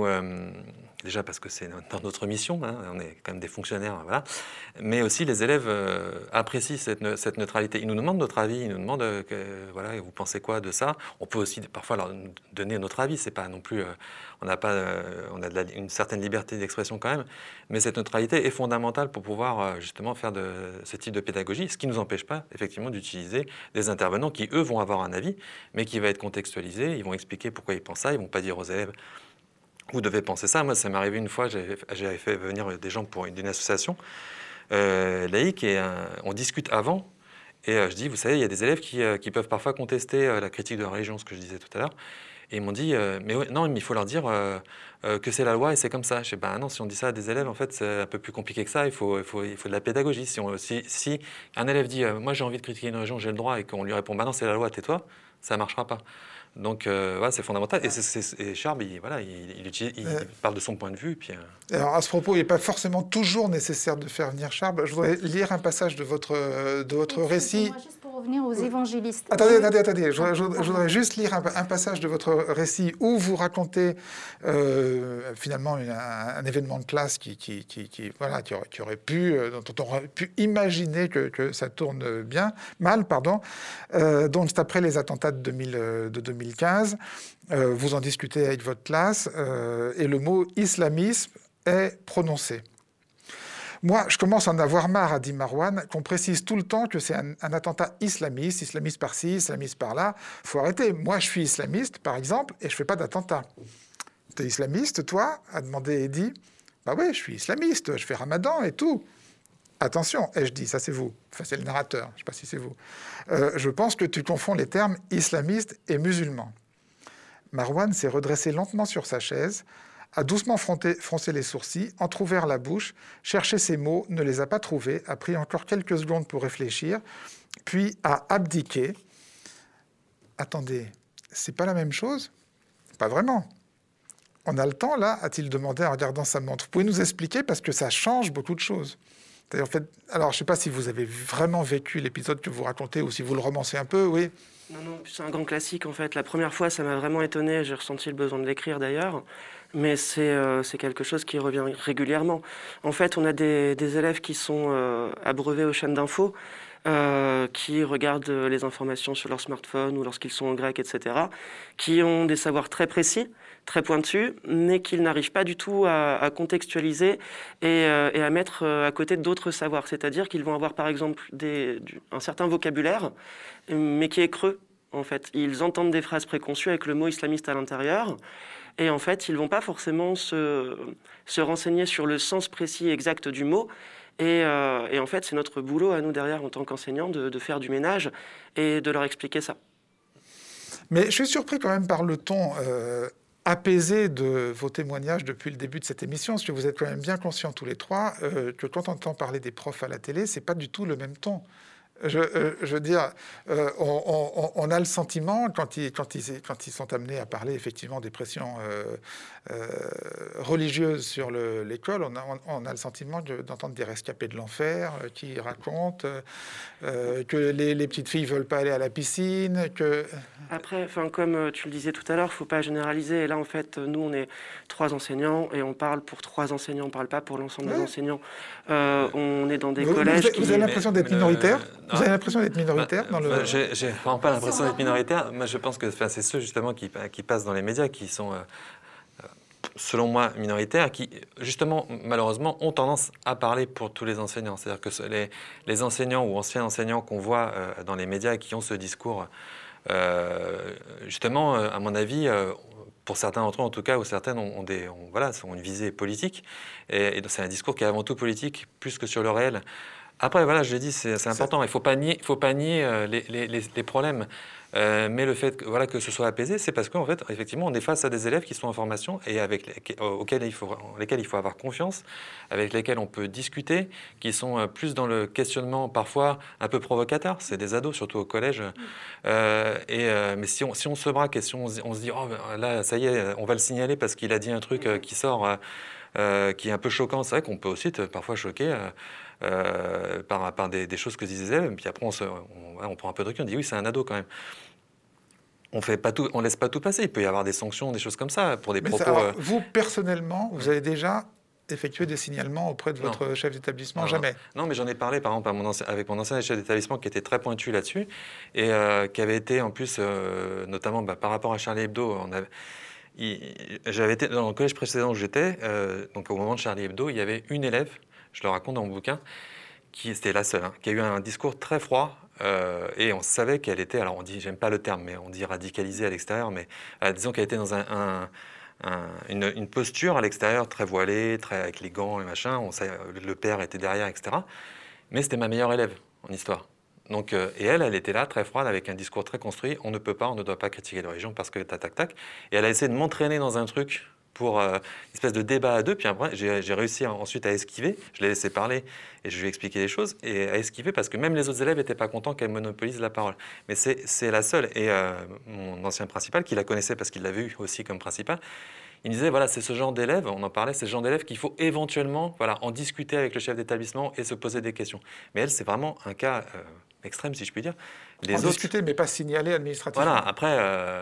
déjà parce que c'est dans notre mission, hein, on est quand même des fonctionnaires, voilà. Mais aussi les élèves apprécient cette neutralité. Ils nous demandent notre avis, ils nous demandent voilà, vous pensez quoi de ça? On peut aussi parfois leur donner notre avis, c'est pas non plus... on a une certaine liberté d'expression quand même, mais cette neutralité est fondamentale pour pouvoir justement faire ce type de pédagogie, ce qui ne nous empêche pas effectivement d'utiliser des intervenants qui, eux, vont avoir un avis, mais qui va être contextualisé, ils vont expliquer pourquoi ils pensent ça, ils ne vont pas dire aux élèves vous devez penser ça. Moi, ça m'est arrivé une fois, j'avais fait venir des gens d'une association laïque et on discute avant. Et je dis, vous savez, il y a des élèves qui peuvent parfois contester la critique de la religion, ce que je disais tout à l'heure. Et ils m'ont dit, non, mais il faut leur dire que c'est la loi et c'est comme ça. Je dis, non, si on dit ça à des élèves, en fait, c'est un peu plus compliqué que ça. Il faut de la pédagogie. Si un élève dit, moi j'ai envie de critiquer une religion, j'ai le droit, et qu'on lui répond, non, c'est la loi, tais-toi, ça ne marchera pas. Donc, voilà, c'est fondamental. Et Charb, il parle de son point de vue. Puis, Alors, à ce propos, il n'est pas forcément toujours nécessaire de faire venir Charb. Je voudrais lire un passage de votre récit. Juste pour revenir aux évangélistes. Attendez. Je voudrais juste lire un passage de votre récit où vous racontez finalement un événement de classe qui aurait pu, dont on aurait pu imaginer que ça tourne mal. Donc, c'est après les attentats de 2015. Vous en discutez avec votre classe et le mot islamisme est prononcé. Moi, je commence à en avoir marre, a dit Marouane, qu'on précise tout le temps que c'est un attentat islamiste par-ci, islamiste par-là. Il faut arrêter. Moi, je suis islamiste, par exemple, et je ne fais pas d'attentat. T'es islamiste, toi? A demandé Eddy. Bah oui, je suis islamiste, je fais ramadan et tout. Attention, ai-je dit, ça c'est vous. Enfin, c'est le narrateur, je ne sais pas si c'est vous. Je pense que tu confonds les termes islamiste et musulman. Marouane s'est redressé lentement sur sa chaise, a doucement froncé les sourcils, entrouvert la bouche, cherché ses mots, ne les a pas trouvés, a pris encore quelques secondes pour réfléchir, puis a abdiqué. Attendez, c'est pas la même chose? Pas vraiment. On a le temps, là, a-t-il demandé en regardant sa montre. Vous pouvez nous expliquer, parce que ça change beaucoup de choses. En fait, alors, je ne sais pas si vous avez vraiment vécu l'épisode que vous racontez ou si vous le romancez un peu, oui. Non, c'est un grand classique, en fait. La première fois, ça m'a vraiment étonné. J'ai ressenti le besoin de l'écrire, d'ailleurs. Mais c'est quelque chose qui revient régulièrement. En fait, on a des élèves qui sont abreuvés aux chaînes d'infos, qui regardent les informations sur leur smartphone ou lorsqu'ils sont en grec, etc., qui ont des savoirs très précis, très pointus, mais qu'ils n'arrivent pas du tout à contextualiser et à mettre à côté d'autres savoirs. C'est-à-dire qu'ils vont avoir, par exemple, un certain vocabulaire, mais qui est creux, en fait. Ils entendent des phrases préconçues avec le mot islamiste à l'intérieur, et en fait, ils ne vont pas forcément se renseigner sur le sens précis et exact du mot. Et en fait, c'est notre boulot à nous derrière, en tant qu'enseignants, de faire du ménage et de leur expliquer ça. Mais je suis surpris quand même par le ton apaisé de vos témoignages depuis le début de cette émission, parce que vous êtes quand même bien conscients tous les trois que quand on entend parler des profs à la télé, c'est pas du tout le même ton. Je veux dire, on a le sentiment, quand ils sont amenés à parler effectivement des pressions religieuses sur l'école, on a le sentiment d'entendre des rescapés de l'enfer qui racontent que les petites filles ne veulent pas aller à la piscine. Après, comme tu le disais tout à l'heure, il ne faut pas généraliser. Et là, en fait, nous, on est 3 enseignants et on parle pour 3 enseignants, on ne parle pas pour l'ensemble des enseignants. On est dans des collèges Vous avez l'impression d'être minoritaire? Vous avez l'impression d'être minoritaire dans le... J'ai vraiment pas l'impression d'être minoritaire. Moi, je pense que c'est ceux justement qui passent dans les médias qui sont, selon moi, minoritaires, qui justement, malheureusement, ont tendance à parler pour tous les enseignants. C'est-à-dire que les enseignants ou anciens enseignants qu'on voit dans les médias et qui ont ce discours, justement, à mon avis, pour certains d'entre eux en tout cas, ou certaines ont une visée politique. Et c'est un discours qui est avant tout politique, plus que sur le réel. Après, voilà, je l'ai dit, c'est important. Il ne faut pas nier les problèmes. Mais le fait que ce soit apaisé, c'est parce qu'en fait, effectivement, on est face à des élèves qui sont en formation et lesquels il faut avoir confiance, avec lesquels on peut discuter, qui sont plus dans le questionnement parfois un peu provocateur. C'est des ados, surtout au collège. Mais si on se braque et si on se dit « Oh, là, ça y est, on va le signaler parce qu'il a dit un truc qui sort, qui est un peu choquant », c'est vrai qu'on peut aussi être parfois choqué par des choses que disent les élèves, et puis après on prend un peu de recul, on dit oui, c'est un ado quand même. On laisse pas tout passer, il peut y avoir des sanctions, des choses comme ça pour des propos. Alors, vous, personnellement, vous avez déjà effectué des signalements auprès de votre chef d'établissement? Jamais? Non, mais j'en ai parlé par exemple avec mon ancien chef d'établissement qui était très pointu là-dessus et qui avait été en plus, notamment par rapport à Charlie Hebdo, j'avais été dans le collège précédent où j'étais, donc au moment de Charlie Hebdo, il y avait une élève, je le raconte dans mon bouquin, c'était la seule, qui a eu un discours très froid, et on savait qu'elle était, alors on dit, j'aime pas le terme, mais on dit radicalisée à l'extérieur, mais disons qu'elle était dans une posture à l'extérieur très voilée, avec les gants et machin, on savait, le père était derrière, etc. Mais c'était ma meilleure élève en histoire. Donc, et elle était là, très froide, avec un discours très construit, on ne doit pas critiquer les religions parce que tac. Et elle a essayé de m'entraîner dans un truc pour une espèce de débat à deux, puis après j'ai réussi ensuite à esquiver, je l'ai laissé parler et je lui ai expliqué les choses, et à esquiver parce que même les autres élèves n'étaient pas contents qu'elle monopolise la parole. Mais c'est la seule, et mon ancien principal, qui la connaissait parce qu'il l'avait eu aussi comme principal, il me disait, voilà, c'est ce genre d'élèves, on en parlait, c'est ce genre d'élèves qu'il faut éventuellement en discuter avec le chef d'établissement et se poser des questions. Mais elle, c'est vraiment un cas extrême, si je puis dire. Discuter, mais pas signaler administrativement. Voilà, après,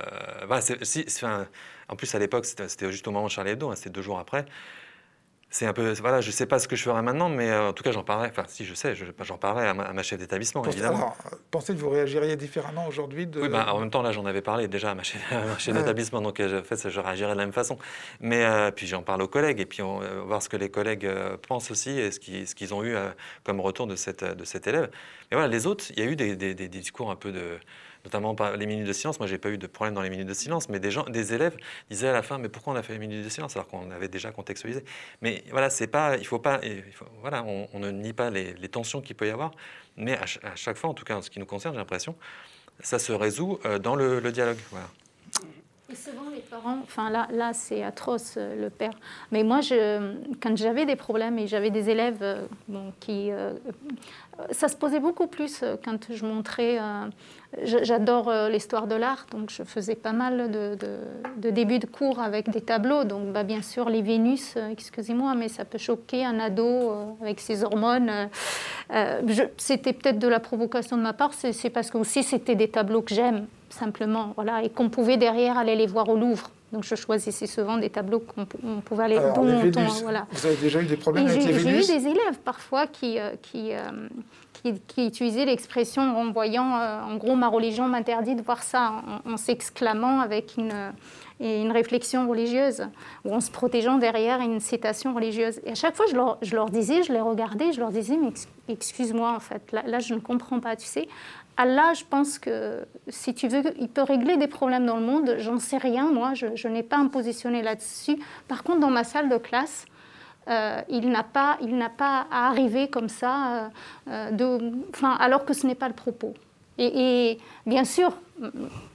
en plus, à l'époque, c'était juste au moment de Charlie Hebdo, c'était 2 jours après. C'est un peu, voilà, je ne sais pas ce que je ferai maintenant, mais en tout cas, j'en parlerai. Enfin, si je sais, j'en parlerai à ma chef d'établissement, évidemment. Alors, pensez que vous réagiriez différemment aujourd'hui Oui, en même temps, là, j'en avais parlé déjà à ma chef d'établissement, donc en fait, je réagirais de la même façon. Mais puis j'en parle aux collègues, et puis on va voir ce que les collègues pensent aussi, et ce qu'ils ont eu comme retour de cet élève. Mais voilà, les autres, il y a eu des discours un peu notamment par les minutes de silence. Moi, j'ai pas eu de problème dans les minutes de silence, mais des élèves disaient à la fin, mais pourquoi on a fait les minutes de silence alors qu'on avait déjà contextualisé? Mais voilà, voilà, on ne nie pas les tensions qu'il peut y avoir, mais à chaque fois, en tout cas en ce qui nous concerne, j'ai l'impression, ça se résout dans le dialogue. Voilà. Et souvent, les parents, là c'est atroce, le père. Mais moi, quand j'avais des problèmes et j'avais des élèves qui... ça se posait beaucoup plus quand je montrais... J'adore l'histoire de l'art, donc je faisais pas mal de débuts de cours avec des tableaux. Donc, bien sûr, les Vénus, excusez-moi, mais ça peut choquer un ado avec ses hormones. C'était peut-être de la provocation de ma part, c'est parce que aussi c'était des tableaux que j'aime, simplement, voilà, et qu'on pouvait derrière aller les voir au Louvre. Donc je choisissais souvent des tableaux qu'on pouvait aller... Alors, voilà. Vous avez déjà eu des problèmes avec les Vénus? J'ai eu des élèves parfois qui utilisaient l'expression en voyant, en gros, ma religion m'interdit de voir ça, en s'exclamant avec une réflexion religieuse, ou en se protégeant derrière une citation religieuse. Et à chaque fois, je leur disais, je les regardais, je leur disais, mais excuse-moi, en fait, là, je ne comprends pas, tu sais. Allah, je pense que, si tu veux, il peut régler des problèmes dans le monde. J'en sais rien, moi, je n'ai pas à me positionner là-dessus. Par contre, dans ma salle de classe, il n'a pas à arriver comme ça, alors que ce n'est pas le propos. Et bien sûr,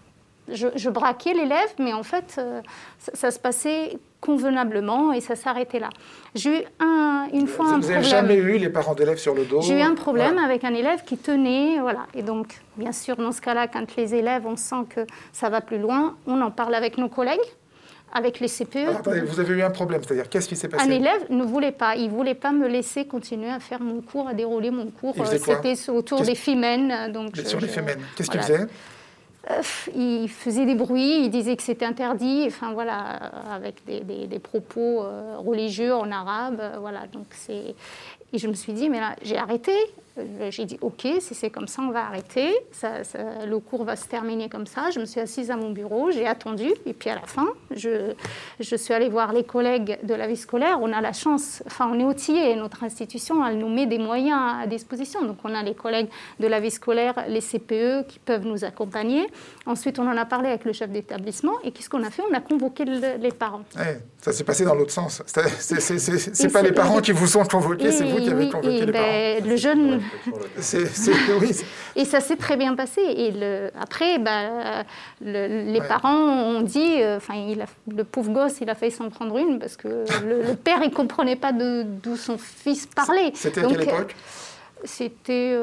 je braquais l'élève, mais en fait, ça se passait convenablement et ça s'arrêtait là. J'ai eu une fois un problème. Vous n'avez jamais eu les parents d'élèves sur le dos? J'ai eu un problème avec un élève qui tenait, voilà. Et donc, bien sûr, dans ce cas-là, quand les élèves, on sent que ça va plus loin, on en parle avec nos collègues, avec les CPE. Alors, attendez, vous avez eu un problème, c'est-à-dire qu'est-ce qui s'est passé? Un élève ne voulait pas, il ne voulait pas me laisser continuer à faire mon cours, à dérouler mon cours. C'était autour des femmes. Donc sur les femmes. Qu'est-ce qu'il voilà. faisait? Il faisait des bruits, il disait que c'était interdit, enfin voilà, avec des propos religieux en arabe, voilà. Donc et je me suis dit, mais là, j'ai arrêté. J'ai dit, OK, si c'est comme ça, on va arrêter. Le cours va se terminer comme ça. Je me suis assise à mon bureau, j'ai attendu. Et puis à la fin, je suis allée voir les collègues de la vie scolaire. On a la chance, enfin, on est outillés. Notre institution, elle nous met des moyens à disposition. Donc on a les collègues de la vie scolaire, les CPE qui peuvent nous accompagner. Ensuite, on en a parlé avec le chef d'établissement. Et qu'est-ce qu'on a fait? On a convoqué les parents. Ouais, ça s'est passé dans l'autre sens. C'est pas les parents qui vous ont convoqués, c'est vous qui avez convoqué les parents. Le jeune... Oui. Et ça s'est très bien passé. Et après, les parents ont dit, le pauvre gosse, il a failli s'en prendre une parce que le père, il ne comprenait pas d'où son fils parlait. C'était à quelle époque? C'était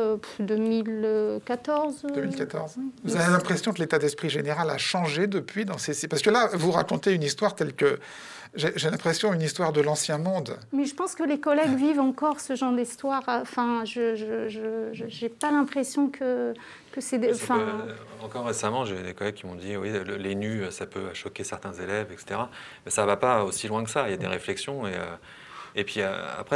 2014. 2014. Vous avez l'impression que l'état d'esprit général a changé depuis dans ces... Parce que là, vous racontez une histoire telle que... J'ai l'impression une histoire de l'ancien monde. Mais je pense que les collègues vivent encore ce genre d'histoire. Enfin, je n'ai pas l'impression que c'est... Encore récemment, j'ai des collègues qui m'ont dit oui, les nus, ça peut choquer certains élèves, etc. Mais ça ne va pas aussi loin que ça. Il y a des réflexions et puis après,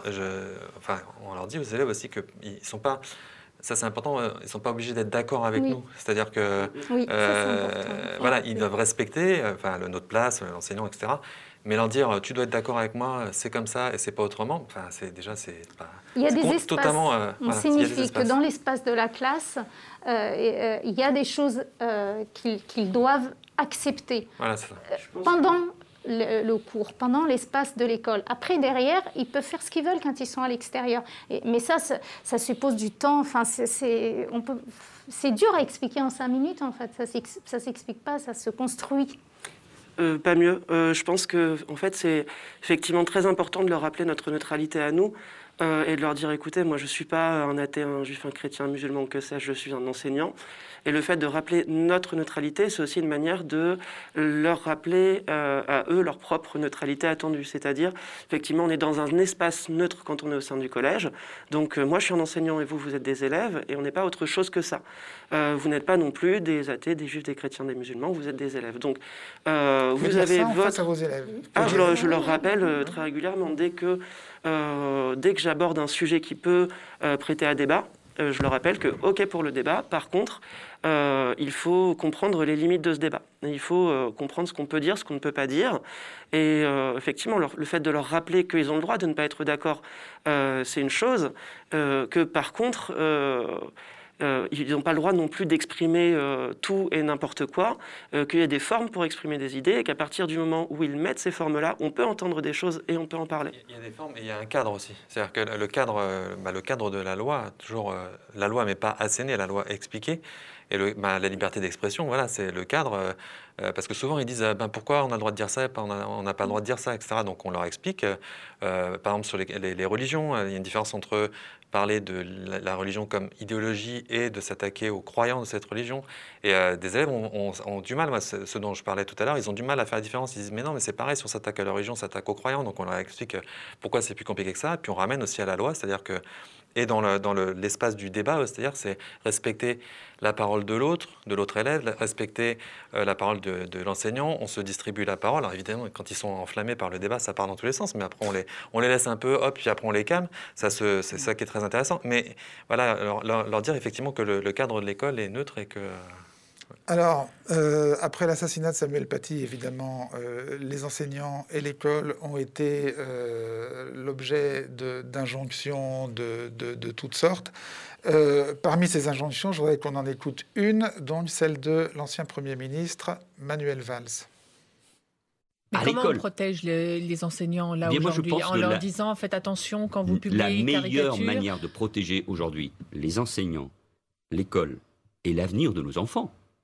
on leur dit aux élèves aussi qu'ils ne sont pas... Ça, c'est important, ils ne sont pas obligés d'être d'accord avec nous. C'est-à-dire que, voilà, ils doivent respecter notre place, l'enseignant, etc. Mais leur dire, tu dois être d'accord avec moi, c'est comme ça et c'est pas autrement, c'est pas... Il y a des espaces, on signifie que dans l'espace de la classe, il y a des choses qu'ils doivent accepter. Voilà, c'est ça. Pendant le cours, pendant l'espace de l'école. Après, derrière, ils peuvent faire ce qu'ils veulent quand ils sont à l'extérieur. Mais ça suppose du temps. Enfin, c'est dur à expliquer en 5 minutes, en fait. Ça ne s'explique pas, ça se construit. Pas mieux. Je pense que, en fait, c'est effectivement très important de leur rappeler notre neutralité à nous et de leur dire, écoutez, moi, je ne suis pas un athée, un juif, un chrétien, un musulman, que sais-je, je suis un enseignant. Et le fait de rappeler notre neutralité, c'est aussi une manière de leur rappeler à eux leur propre neutralité attendue. C'est-à-dire, effectivement, on est dans un espace neutre quand on est au sein du collège. Donc, moi, je suis un enseignant et vous êtes des élèves, et on n'est pas autre chose que ça. Vous n'êtes pas non plus des athées, des juifs, des chrétiens, des musulmans, vous êtes des élèves. Donc, vous avez face à vos élèves. Je leur rappelle très régulièrement, dès que j'aborde un sujet qui peut prêter à débat, je leur rappelle que, OK pour le débat, par contre, il faut comprendre les limites de ce débat. Il faut comprendre ce qu'on peut dire, ce qu'on ne peut pas dire. Et effectivement, le fait de leur rappeler qu'ils ont le droit de ne pas être d'accord, c'est une chose, que par contre... ils n'ont pas le droit non plus d'exprimer tout et n'importe quoi, qu'il y a des formes pour exprimer des idées et qu'à partir du moment où ils mettent ces formes-là, on peut entendre des choses et on peut en parler. Il y a des formes et il y a un cadre aussi. C'est-à-dire que le cadre de la loi, toujours la loi mais pas assénée, la loi expliquée. Et la liberté d'expression, voilà, c'est le cadre. Parce que souvent, ils disent pourquoi on a le droit de dire ça et on n'a pas le droit de dire ça, etc. Donc on leur explique. Par exemple, sur les religions, il y a une différence entre parler de la religion comme idéologie et de s'attaquer aux croyants de cette religion. Et des élèves ont du mal, moi, ce dont je parlais tout à l'heure, ils ont du mal à faire la différence. Ils disent mais non, mais c'est pareil, si on s'attaque à la religion, on s'attaque aux croyants. Donc on leur explique pourquoi c'est plus compliqué que ça. Puis on ramène aussi à la loi, c'est-à-dire que et dans l'espace du débat, c'est-à-dire c'est respecter la parole de l'autre élève, respecter la parole de l'enseignant, on se distribue la parole. Alors évidemment, quand ils sont enflammés par le débat, ça part dans tous les sens, mais après on les laisse un peu, hop, puis après on les calme. C'est ça qui est très intéressant. Mais voilà, leur dire effectivement que le cadre de l'école est neutre et que... Alors, après l'assassinat de Samuel Paty, évidemment, les enseignants et l'école ont été l'objet d'injonctions de toutes sortes. Parmi ces injonctions, je voudrais qu'on en écoute une, donc celle de l'ancien Premier ministre Manuel Valls. Mais comment on protège les enseignants là aujourd'hui en leur disant faites attention quand vous publiez une caricature? La meilleure manière de protéger aujourd'hui les enseignants, l'école et l'avenir de nos enfants,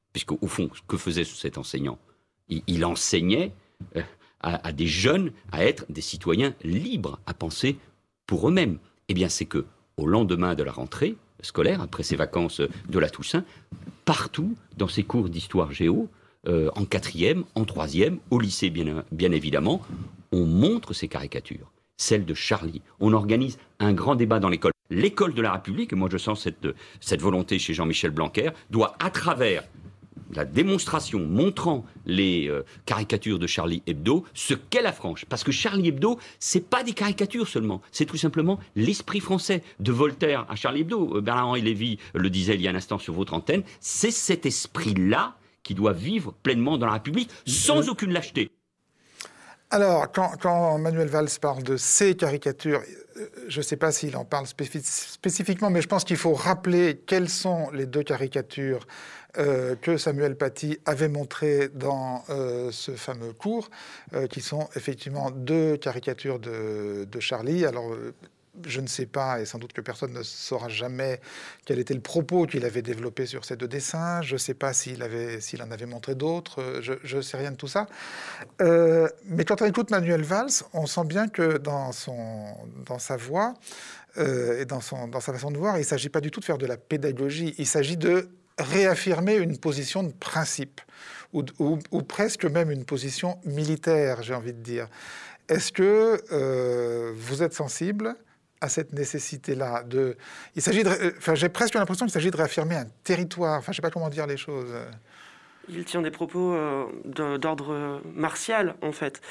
Puisque, au fond, que faisait cet enseignant ? Il enseignait à des jeunes à être des citoyens libres, à penser pour eux-mêmes. Eh bien, c'est que au lendemain de la rentrée scolaire, après ces vacances de la Toussaint, partout dans ces cours d'histoire géo, en 4e, en 3e, au lycée bien évidemment, on montre ces caricatures, celle de Charlie. On organise un grand débat dans l'école. L'école de la République, et moi je sens cette volonté chez Jean-Michel Blanquer, doit, à travers la démonstration montrant les caricatures de Charlie Hebdo, ce qu'est la France. Parce que Charlie Hebdo, c'est pas des caricatures seulement, c'est tout simplement l'esprit français. De Voltaire à Charlie Hebdo, Bernard-Henri Lévy le disait il y a un instant sur votre antenne, c'est cet esprit-là qui doit vivre pleinement dans la République, sans aucune lâcheté. Alors, quand Manuel Valls parle de ces caricatures, je ne sais pas s'il en parle spécifiquement, mais je pense qu'il faut rappeler quelles sont les deux caricatures que Samuel Paty avait montrées dans ce fameux cours, qui sont effectivement deux caricatures de Charlie. Alors, je ne sais pas, et sans doute que personne ne saura jamais quel était le propos qu'il avait développé sur ces deux dessins. Je ne sais pas s'il en avait montré d'autres. Je ne sais rien de tout ça. Mais quand on écoute Manuel Valls, on sent bien que dans sa voix et dans sa façon de voir, il ne s'agit pas du tout de faire de la pédagogie. Il s'agit de réaffirmer une position de principe, ou presque même une position militaire, j'ai envie de dire. Est-ce que vous êtes sensible à cette nécessité-là j'ai presque l'impression qu'il s'agit de réaffirmer un territoire. Enfin, je ne sais pas comment dire les choses. Il tient des propos d'ordre martial, en fait.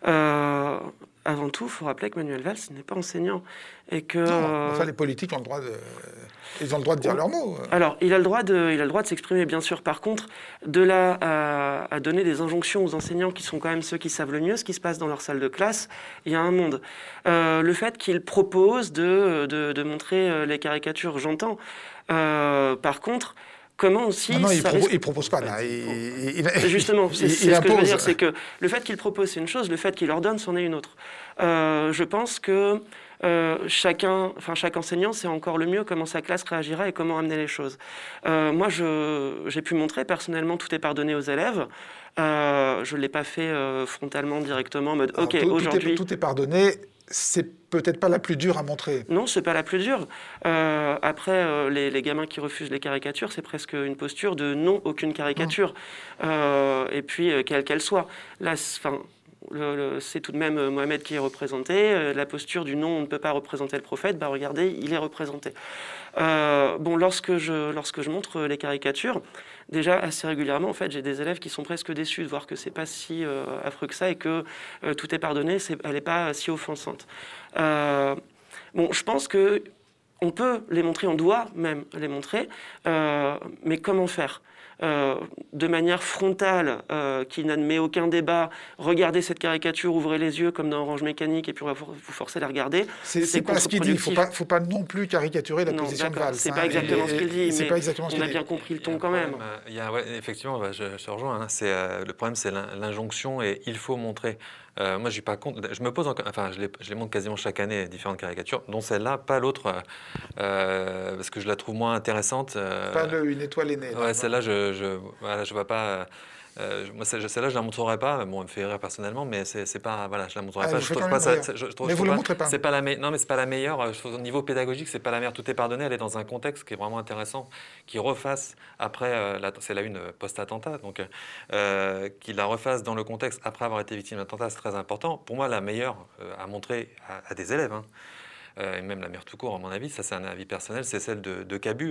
Avant tout, il faut rappeler que Manuel Valls n'est pas enseignant. Et que, non, enfin, les politiques ont le droit de dire leurs mots. Alors, il a le droit de s'exprimer, bien sûr. Par contre, de là à donner des injonctions aux enseignants, qui sont quand même ceux qui savent le mieux ce qui se passe dans leur salle de classe, il y a un monde. Le fait qu'il propose de montrer les caricatures, j'entends. Par contre, comment aussi... Non, il propose pas, là. Justement, c'est ce que je veux dire, c'est que le fait qu'il propose, c'est une chose, le fait qu'il ordonne, c'en est une autre. Je pense que chaque enseignant sait encore le mieux comment sa classe réagira et comment amener les choses. Moi, j'ai pu montrer, personnellement, tout est pardonné aux élèves. Je ne l'ai pas fait frontalement, directement, en mode, OK, aujourd'hui... Tout est pardonné, c'est peut-être pas la plus dure à montrer. Non, c'est pas la plus dure. Après, les gamins qui refusent les caricatures, c'est presque une posture de non, aucune caricature. Et puis, quelle qu'elle soit. Là, c'est tout de même Mohamed qui est représenté. La posture du non, on ne peut pas représenter le prophète, regardez, il est représenté. Lorsque je montre les caricatures, déjà assez régulièrement, en fait, j'ai des élèves qui sont presque déçus de voir que c'est pas si affreux que ça et que tout est pardonné, elle n'est pas si offensante. Je pense que on peut les montrer, on doit même les montrer, mais comment faire ? De manière frontale, qui n'admet aucun débat, regardez cette caricature, ouvrez les yeux comme dans Orange Mécanique et puis on va vous forcer à la regarder. C'est pas ce qu'il dit, il ne faut pas non plus caricaturer la position de Valls. C'est pas exactement ce qu'il dit, mais on a bien compris le ton quand même. Effectivement, je te rejoins, le problème c'est l'injonction et il faut montrer. Moi, je suis pas contre. Je me pose, je les montre quasiment chaque année, différentes caricatures, dont celle-là, pas l'autre, parce que je la trouve moins intéressante. Pas une étoile aînée. Ouais, celle-là, je vois pas. Moi, celle-là, je la montrerai pas. Bon, elle me fait rire personnellement, mais c'est pas. Voilà, je la montrerai pas. Je trouve pas ça. Mais vous la montrez pas. C'est pas la non, mais c'est pas la meilleure. Je trouve, au niveau pédagogique, c'est pas la meilleure. Tout est pardonné. Elle est dans un contexte qui est vraiment intéressant, qui refasse après. C'est la une post-attentat, donc qui la refasse dans le contexte après avoir été victime d'attentat, c'est très important. Pour moi, la meilleure à montrer à des élèves. Et même la meilleure tout court, à mon avis, ça c'est un avis personnel, c'est celle de Cabu,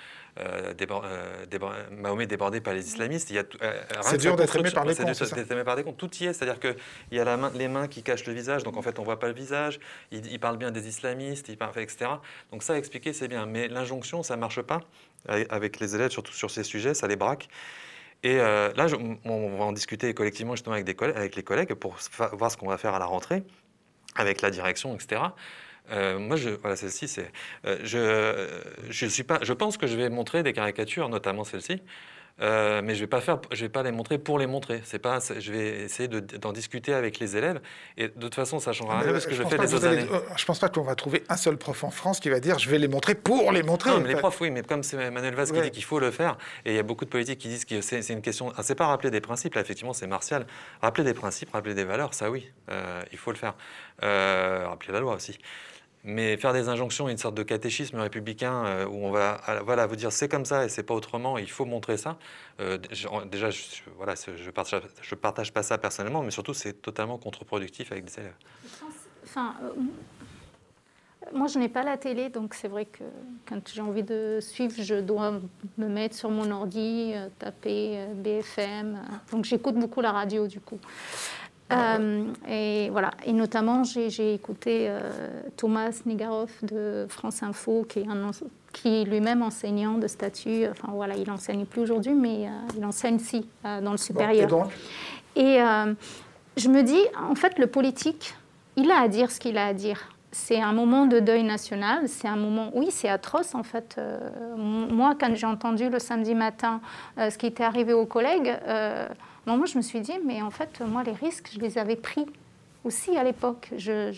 Mahomet débordé par les islamistes. C'est dur d'être aimé par les cons, c'est d'être aimé par des cons. Tout y est, c'est-à-dire qu'il y a les mains qui cachent le visage, donc en fait on ne voit pas le visage, il parle bien des islamistes, etc. Donc ça, expliquer, c'est bien, mais l'injonction, ça ne marche pas avec les élèves, surtout sur ces sujets, ça les braque. Et là, on va en discuter collectivement justement avec les collègues pour voir ce qu'on va faire à la rentrée, avec la direction, etc. Moi, celle-ci, c'est. Je pense que je vais montrer des caricatures, notamment celle-ci, Mais je vais pas les montrer pour les montrer. Je vais essayer d'en discuter avec les élèves. Et de toute façon, ça ne changera rien parce que je fais les autres années. Je ne pense pas qu'on va trouver un seul prof en France qui va dire je vais les montrer pour les montrer. Non, mais les profs, oui, mais comme c'est Manuel Valls qui dit qu'il faut le faire, et il y a beaucoup de politiques qui disent que c'est une question. C'est pas rappeler des principes, là, effectivement, c'est martial. Rappeler des principes, rappeler des valeurs, ça oui, il faut le faire. Rappeler la loi aussi. Mais faire des injonctions, une sorte de catéchisme républicain où on va vous dire c'est comme ça et c'est pas autrement, il faut montrer ça. Déjà, je partage pas ça personnellement, mais surtout c'est totalement contre-productif avec des élèves. Moi, je n'ai pas la télé, donc c'est vrai que quand j'ai envie de suivre, je dois me mettre sur mon ordi, taper BFM. Donc j'écoute beaucoup la radio du coup. Et voilà. Et notamment, j'ai écouté Thomas Negaroff de France Info, qui est lui-même enseignant de statut. Enfin voilà, il n'enseigne plus aujourd'hui, mais il enseigne dans le supérieur. Et je me dis, en fait, le politique, il a à dire ce qu'il a à dire. C'est un moment de deuil national, c'est un moment, oui, c'est atroce en fait. Moi, quand j'ai entendu le samedi matin ce qui était arrivé aux collègues, moi je me suis dit, mais en fait, moi, les risques, je les avais pris aussi à l'époque.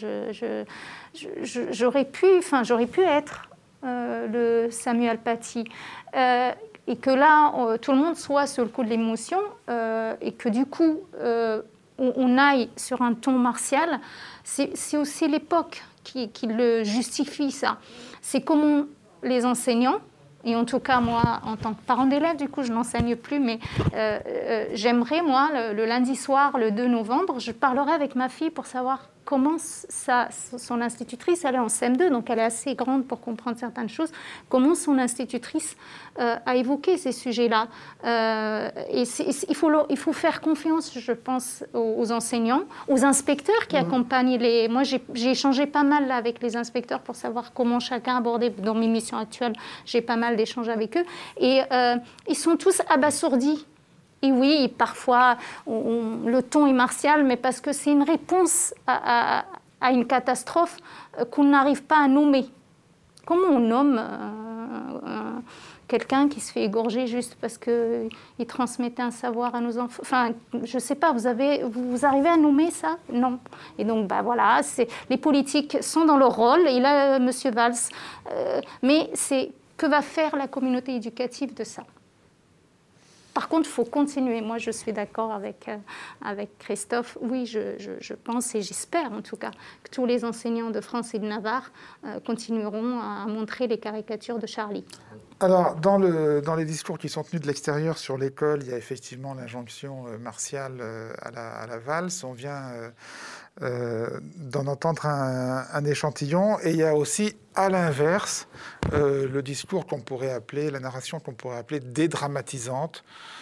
J'aurais pu être le Samuel Paty. Et que là, tout le monde soit sur le coup de l'émotion et que du coup, on aille sur un ton martial, c'est aussi l'époque qui le justifie, ça. C'est comment les enseignants, et en tout cas moi, en tant que parent d'élève, du coup je n'enseigne plus, mais j'aimerais, moi, le lundi soir, le 2 novembre, je parlerai avec ma fille pour savoir comment son institutrice, elle est en CM2, donc elle est assez grande pour comprendre certaines choses, comment son institutrice a évoqué ces sujets-là. Et il faut faire confiance, je pense, aux enseignants, aux inspecteurs qui accompagnent les... Moi, j'ai échangé pas mal là, avec les inspecteurs pour savoir comment chacun abordait. Dans mes missions actuelles, j'ai pas mal d'échanges avec eux. Et ils sont tous abasourdis. Et oui, parfois, le ton est martial, mais parce que c'est une réponse à une catastrophe qu'on n'arrive pas à nommer. Comment on nomme quelqu'un qui se fait égorger juste parce qu'il transmettait un savoir à nos enfants? Enfin, je ne sais pas, vous arrivez à nommer ça? Non. Et donc, voilà, les politiques sont dans leur rôle, et là, M. Valls. Mais que va faire la communauté éducative de ça? Par contre, il faut continuer. Moi, je suis d'accord avec Christophe. Oui, je pense et j'espère en tout cas que tous les enseignants de France et de Navarre continueront à montrer les caricatures de Charlie. Alors, dans les discours qui sont tenus de l'extérieur sur l'école, il y a effectivement l'injonction martiale à la Valls. On vient d'en entendre un échantillon. Et il y a aussi, à l'inverse, le discours qu'on pourrait appeler, la narration qu'on pourrait appeler dédramatisante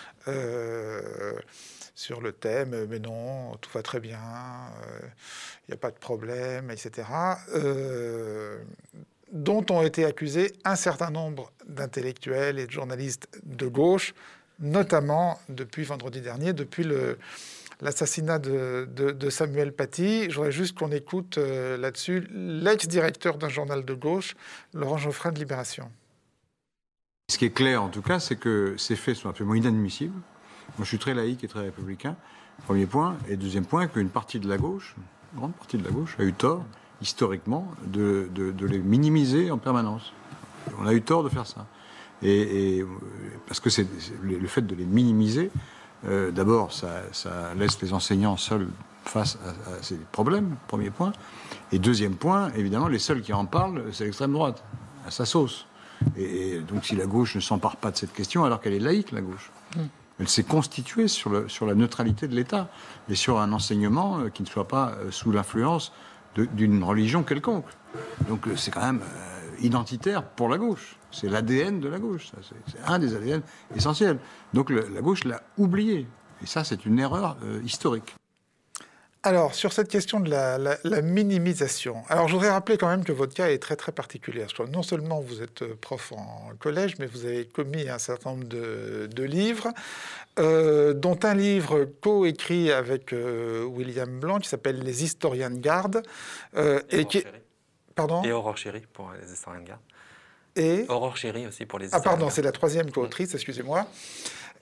sur le thème « mais non, tout va très bien, il n'y a pas de problème, etc. » dont ont été accusés un certain nombre d'intellectuels et de journalistes de gauche, notamment depuis vendredi dernier, depuis l'assassinat de Samuel Paty. Je voudrais juste qu'on écoute là-dessus l'ex-directeur d'un journal de gauche, Laurent Geoffrin de Libération. Ce qui est clair, en tout cas, c'est que ces faits sont absolument inadmissibles. Moi, je suis très laïque et très républicain, premier point. Et deuxième point, qu'une partie de la gauche, une grande partie de la gauche, a eu tort, historiquement, de les minimiser en permanence. On a eu tort de faire ça. Parce que le fait de les minimiser, d'abord, ça laisse les enseignants seuls face à ces problèmes, premier point. Et deuxième point, évidemment, les seuls qui en parlent, c'est l'extrême droite, à sa sauce. Et donc, si la gauche ne s'empare pas de cette question, alors qu'elle est laïque, la gauche, elle s'est constituée sur la neutralité de l'État et sur un enseignement qui ne soit pas sous l'influence d'une religion quelconque. Donc, c'est quand même identitaire pour la gauche. C'est l'ADN de la gauche. C'est un des ADN essentiels. Donc, la gauche l'a oublié. Et ça, c'est une erreur historique. Alors, sur cette question de la minimisation, alors je voudrais rappeler quand même que votre cas est très très particulier. Parce que non seulement vous êtes prof en collège, mais vous avez commis un certain nombre de livres, dont un livre coécrit avec William Blanc qui s'appelle « Les historiens de garde ». Pardon ? Et Aurore Chéry pour les historiens de garde. Et Aurore Chéry aussi pour les historiens de garde. Ah pardon, c'est la troisième co-autrice, excusez-moi.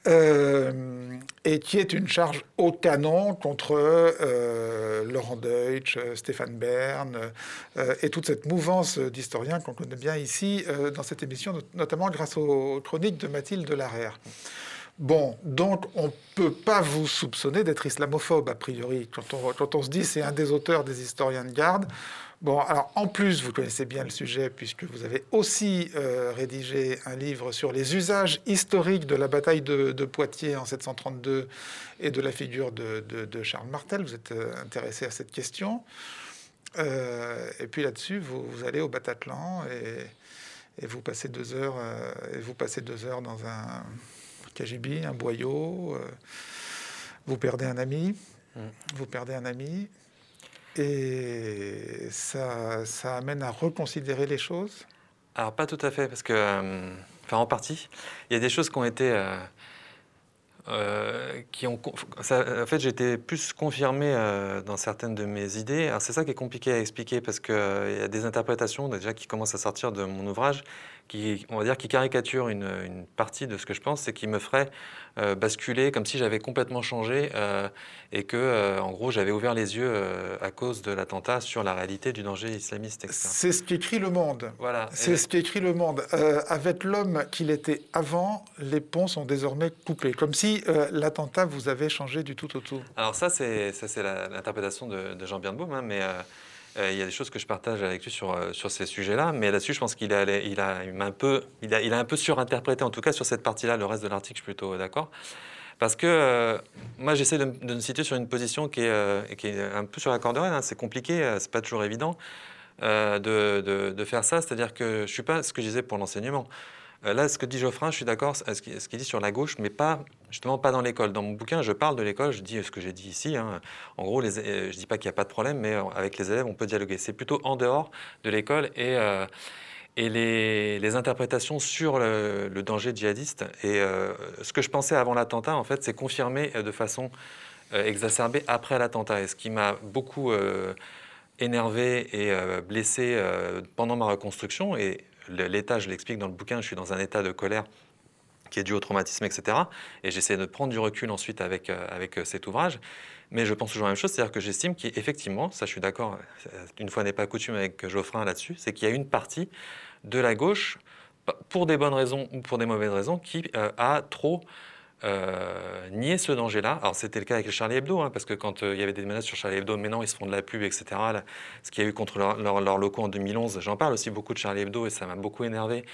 et qui est une charge au canon contre Laurent Deutsch, Stéphane Bern, et toute cette mouvance d'historiens qu'on connaît bien ici dans cette émission, notamment grâce aux chroniques de Mathilde Larère. Bon, donc on ne peut pas vous soupçonner d'être islamophobe, a priori, quand on se dit c'est un des auteurs des historiens de garde. Bon, alors en plus, vous connaissez bien le sujet, puisque vous avez aussi rédigé un livre sur les usages historiques de la bataille de Poitiers en 732 et de la figure de Charles Martel. Vous êtes intéressé à cette question. Et puis là-dessus, vous allez au Bataclan et vous passez 2 heures, dans un cagibi, un boyau. Vous perdez un ami. Et ça amène à reconsidérer les choses? Alors, pas tout à fait, parce que, en partie, il y a des choses qui ont été... en fait, j'ai été plus confirmé dans certaines de mes idées. Alors, c'est ça qui est compliqué à expliquer, parce qu'il y a des interprétations déjà qui commencent à sortir de mon ouvrage, qui caricaturent une partie de ce que je pense, et qui me ferait basculer comme si j'avais complètement changé et que, en gros, j'avais ouvert les yeux à cause de l'attentat sur la réalité du danger islamiste, etc. C'est ce qu'écrit Le Monde. Voilà. C'est ce qu'écrit Le Monde. Avec l'homme qu'il était avant, les ponts sont désormais coupés, comme si l'attentat vous avait changé du tout au tout. Alors ça, c'est l'interprétation de Jean Birnbaum, hein, mais il y a des choses que je partage avec lui sur ces sujets-là, mais là-dessus, je pense qu'il a un peu surinterprété, en tout cas sur cette partie-là. Le reste de l'article, je suis plutôt d'accord. Parce que moi, j'essaie de me situer sur une position qui est un peu sur la corde raide, hein. C'est compliqué, c'est pas toujours évident de faire ça. C'est-à-dire que je ne suis pas ce que je disais pour l'enseignement. Là, ce que dit Geoffrin, je suis d'accord, ce qu'il dit sur la gauche, mais justement pas dans l'école. Dans mon bouquin, je parle de l'école, je dis ce que j'ai dit ici. Hein. En gros, je ne dis pas qu'il n'y a pas de problème, mais avec les élèves, on peut dialoguer. C'est plutôt en dehors de l'école et les interprétations sur le danger djihadiste. Et ce que je pensais avant l'attentat, en fait, c'est confirmé de façon exacerbée après l'attentat. Et ce qui m'a beaucoup énervé et blessé pendant ma reconstruction, et l'état, je l'explique dans le bouquin, je suis dans un état de colère qui est dû au traumatisme, etc. Et j'essaie de prendre du recul ensuite avec cet ouvrage. Mais je pense toujours la même chose, c'est-à-dire que j'estime qu'effectivement, ça je suis d'accord, une fois n'est pas coutume avec Geoffrin là-dessus, c'est qu'il y a une partie de la gauche, pour des bonnes raisons ou pour des mauvaises raisons, qui a trop nié ce danger-là. Alors c'était le cas avec Charlie Hebdo, hein, parce que quand il y avait des menaces sur Charlie Hebdo, mais non, ils se font de la pub, etc. Là, ce qu'il y a eu contre leurs locaux en 2011, j'en parle aussi beaucoup de Charlie Hebdo et ça m'a beaucoup énervé.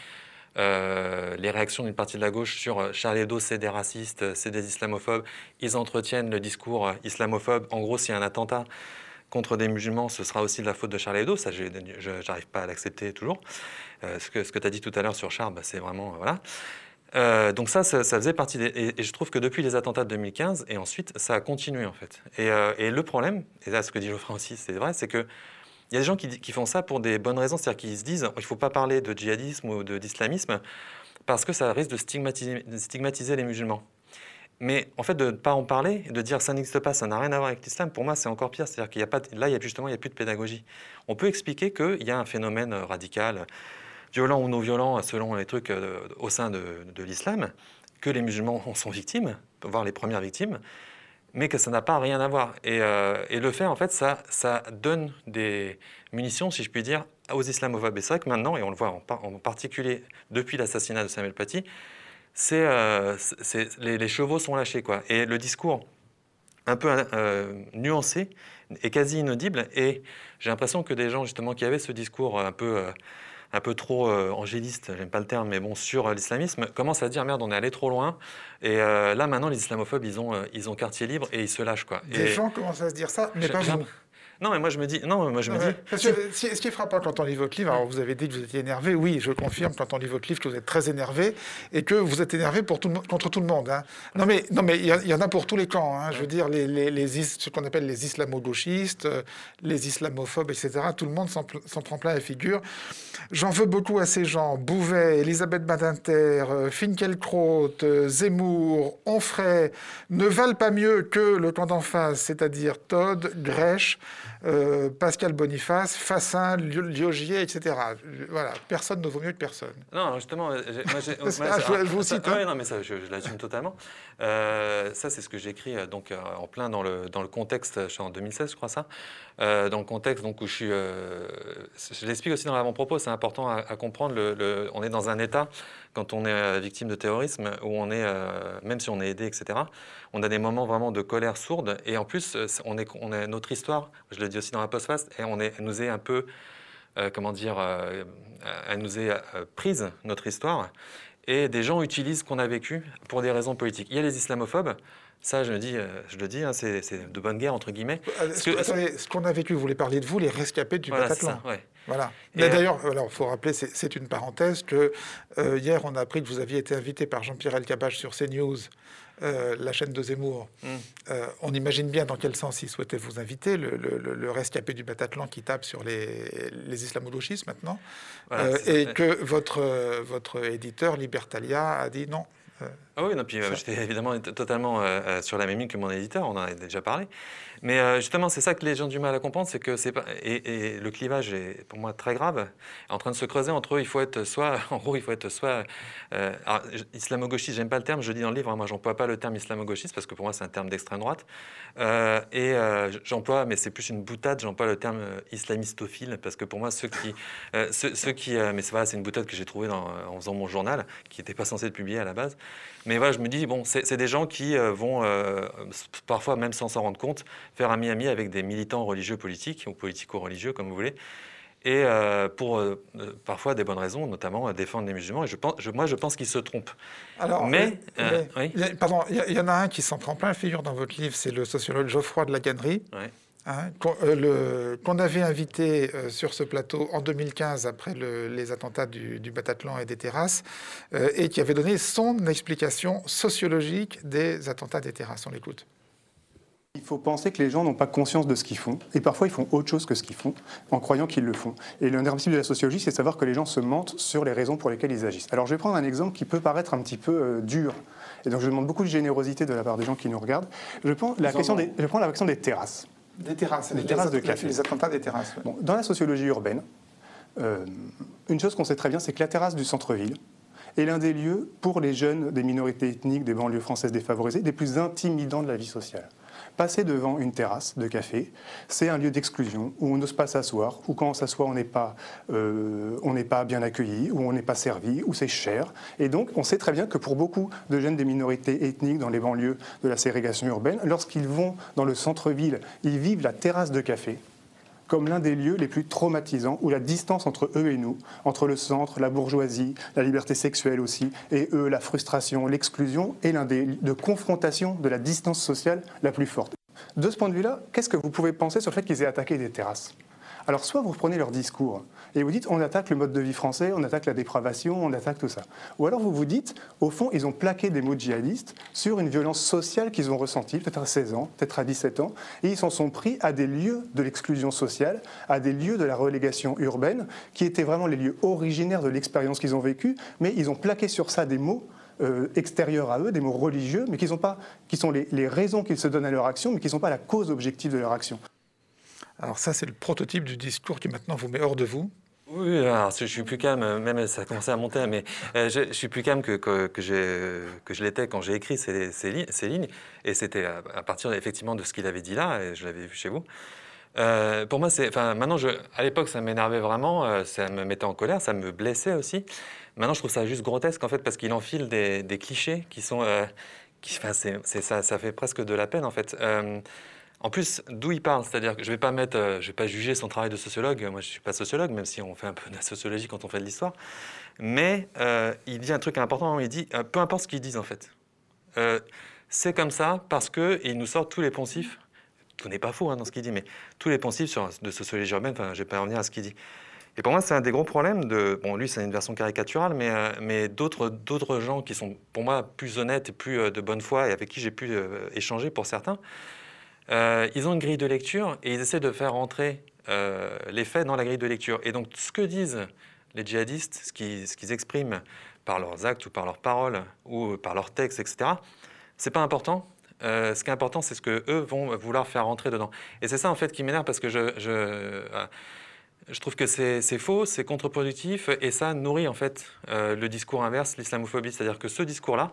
Les réactions d'une partie de la gauche sur Charlie Hebdo, c'est des racistes, c'est des islamophobes. Ils entretiennent le discours islamophobe. En gros, s'il y a un attentat contre des musulmans, ce sera aussi de la faute de Charlie Hebdo. Ça, je n'arrive pas à l'accepter toujours. Ce que tu as dit tout à l'heure sur Charles, c'est vraiment... voilà. Donc ça faisait partie et je trouve que depuis les attentats de 2015 et ensuite ça a continué en fait. Et le problème, et là ce que dit Geoffrin aussi c'est vrai, c'est que il y a des gens qui font ça pour des bonnes raisons, c'est-à-dire qu'ils se disent il ne faut pas parler de djihadisme ou d'islamisme parce que ça risque de stigmatiser les musulmans. Mais en fait de ne pas en parler, de dire ça n'existe pas, ça n'a rien à voir avec l'islam, pour moi c'est encore pire, c'est-à-dire qu'il n'y a pas là il y a plus de pédagogie. On peut expliquer qu'il y a un phénomène radical, violents ou non violents, selon les trucs au sein de l'islam, que les musulmans en sont victimes, voire les premières victimes, mais que ça n'a pas rien à voir. Et le fait, en fait, ça donne des munitions, si je puis dire, aux islamophobes. Et c'est vrai que maintenant, et on le voit en particulier depuis l'assassinat de Samuel Paty, les chevaux sont lâchés, quoi. Et le discours un peu nuancé est quasi inaudible. Et j'ai l'impression que des gens, justement, qui avaient ce discours un peu trop angéliste, j'aime pas le terme, mais bon, sur l'islamisme, commence à dire merde, on est allé trop loin. Et là, maintenant, les islamophobes, ils ont quartier libre et ils se lâchent, quoi. Des gens commencent à se dire ça, mais pas vous. Non, mais moi je me dis. Parce que ce qui est frappant quand on lit votre livre, alors vous avez dit que vous étiez énervé, oui, je confirme quand on lit votre livre que vous êtes très énervé et que vous êtes énervé contre tout le monde. Hein. Non, mais il y en a pour tous les camps. Hein. Je veux dire, ce qu'on appelle les islamo-gauchistes, les islamophobes, etc. Tout le monde s'en prend plein la figure. J'en veux beaucoup à ces gens. Bouvet, Elisabeth Badinter, Finkielkraut, Zemmour, Onfray ne valent pas mieux que le camp d'en face, c'est-à-dire Todd, Grech, Pascal Boniface, Fassin, Liogier, etc. Voilà, personne ne vaut mieux que personne. Non, justement, je vous cite. Non, mais ça, je l'assume totalement. Ça, c'est ce que j'écris donc en plein dans le contexte. Je suis en 2016, je crois ça. Dans le contexte donc où je suis. Je l'explique aussi dans l'avant-propos. C'est important à comprendre. On est dans un état quand on est victime de terrorisme où on est, même si on est aidé, etc. On a des moments vraiment de colère sourde. Et en plus, on a notre histoire. Je le dis aussi dans la postface. Et elle nous est un peu, elle nous est prise notre histoire. Et des gens utilisent ce qu'on a vécu pour des raisons politiques. Il y a les islamophobes. Ça, je le dis, hein, c'est de bonne guerre, entre guillemets. Ce qu'on a vécu, vous voulez parler de vous, les rescapés du Bataclan. Ça, ouais. Voilà. Mais d'ailleurs, il faut rappeler, c'est une parenthèse, que hier, on a appris que vous aviez été invité par Jean-Pierre Elkabbach sur CNews, la chaîne de Zemmour. On imagine bien dans quel sens il souhaitait vous inviter, le rescapé du Bataclan qui tape sur les islamo-gauchistes maintenant, voilà, et que votre éditeur, Libertalia, a dit non. Ah oui, non, puis j'étais évidemment totalement sur la même ligne que mon éditeur, on en a déjà parlé. Mais justement, c'est ça que les gens ont du mal à comprendre, c'est que c'est pas... Et le clivage est pour moi très grave, en train de se creuser entre eux. Il faut être soit... En gros, il faut être soit... islamo-gauchiste, j'aime pas le terme, je dis dans le livre, hein, moi j'emploie pas le terme islamo-gauchiste, parce que pour moi c'est un terme d'extrême droite. J'emploie, mais c'est plus une boutade, j'emploie le terme islamistophile, parce que pour moi, ceux qui... mais c'est une boutade que j'ai trouvée en faisant mon journal, qui n'était pas censé être publié à la base. Mais voilà, je me dis, bon, c'est des gens qui vont, parfois même sans s'en rendre compte, faire ami-ami avec des militants religieux politiques, ou politico-religieux, comme vous voulez, et pour parfois des bonnes raisons, notamment défendre les musulmans. Et je pense qu'ils se trompent. Alors, oui. Pardon, il y en a un qui s'en prend plein la figure dans votre livre, c'est le sociologue Geoffroy de Laganerie. Oui. Hein, qu'on avait invité sur ce plateau en 2015 après les attentats du Bataclan et des terrasses, et qui avait donné son explication sociologique des attentats des terrasses. On l'écoute. Il faut penser que les gens n'ont pas conscience de ce qu'ils font, et parfois ils font autre chose que ce qu'ils font, en croyant qu'ils le font. Et l'un des principes de la sociologie, c'est de savoir que les gens se mentent sur les raisons pour lesquelles ils agissent. Alors je vais prendre un exemple qui peut paraître un petit peu dur, et donc je demande beaucoup de générosité de la part des gens qui nous regardent. Je prends la question des terrasses. Des terrasses, des terrasses de café. Les attentats des terrasses. Bon, dans la sociologie urbaine, une chose qu'on sait très bien, c'est que la terrasse du centre-ville est l'un des lieux, pour les jeunes des minorités ethniques, des banlieues françaises défavorisées, des plus intimidants de la vie sociale. Passer devant une terrasse de café, c'est un lieu d'exclusion où on n'ose pas s'asseoir, où quand on s'assoit, on n'est pas bien accueilli, où on n'est pas servi, où c'est cher. Et donc, on sait très bien que pour beaucoup de jeunes des minorités ethniques dans les banlieues de la ségrégation urbaine, lorsqu'ils vont dans le centre-ville, ils vivent la terrasse de café comme l'un des lieux les plus traumatisants, où la distance entre eux et nous, entre le centre, la bourgeoisie, la liberté sexuelle aussi, et eux, la frustration, l'exclusion, est l'un des lieux de confrontation de la distance sociale la plus forte. De ce point de vue-là, qu'est-ce que vous pouvez penser sur le fait qu'ils aient attaqué des terrasses ? Alors soit vous prenez leur discours et vous dites on attaque le mode de vie français, on attaque la dépravation, on attaque tout ça. Ou alors vous vous dites, au fond, ils ont plaqué des mots djihadistes sur une violence sociale qu'ils ont ressentie, peut-être à 16 ans, peut-être à 17 ans, et ils s'en sont pris à des lieux de l'exclusion sociale, à des lieux de la relégation urbaine, qui étaient vraiment les lieux originaires de l'expérience qu'ils ont vécue, mais ils ont plaqué sur ça des mots extérieurs à eux, des mots religieux, mais qui sont les raisons qu'ils se donnent à leur action, mais qui ne sont pas la cause objective de leur action. Alors ça, c'est le prototype du discours qui maintenant vous met hors de vous. Oui, alors je suis plus calme, même ça a commencé à monter, mais je suis plus calme que je l'étais quand j'ai écrit ces lignes, et c'était à partir effectivement de ce qu'il avait dit là, et je l'avais vu chez vous. Pour moi, maintenant, à l'époque, ça m'énervait vraiment, ça me mettait en colère, ça me blessait aussi. Maintenant, je trouve ça juste grotesque, en fait, parce qu'il enfile des clichés qui sont... ça fait presque de la peine, en fait. En plus, d'où il parle, c'est-à-dire que je vais pas juger son travail de sociologue. Moi, je suis pas sociologue, même si on fait un peu de la sociologie quand on fait de l'histoire. Mais il dit un truc important. Il dit peu importe ce qu'ils disent en fait. C'est comme ça parce que il nous sort tous les poncifs. Tout n'est pas faux dans ce qu'il dit, mais tous les poncifs de sociologie urbaine. Enfin, je vais pas revenir à ce qu'il dit. Et pour moi, c'est un des gros problèmes bon, lui, c'est une version caricaturale, mais d'autres gens qui sont pour moi plus honnêtes et plus de bonne foi et avec qui j'ai pu échanger pour certains. Ils ont une grille de lecture et ils essaient de faire rentrer les faits dans la grille de lecture. Et donc, ce que disent les djihadistes, ce qu'ils expriment par leurs actes ou par leurs paroles ou par leurs textes, etc., c'est pas important. ce qui est important, c'est ce qu'eux vont vouloir faire rentrer dedans. Et c'est ça, en fait, qui m'énerve, parce que je trouve que c'est faux, c'est contre-productif, et ça nourrit, en fait, le discours inverse, l'islamophobie. C'est-à-dire que ce discours-là,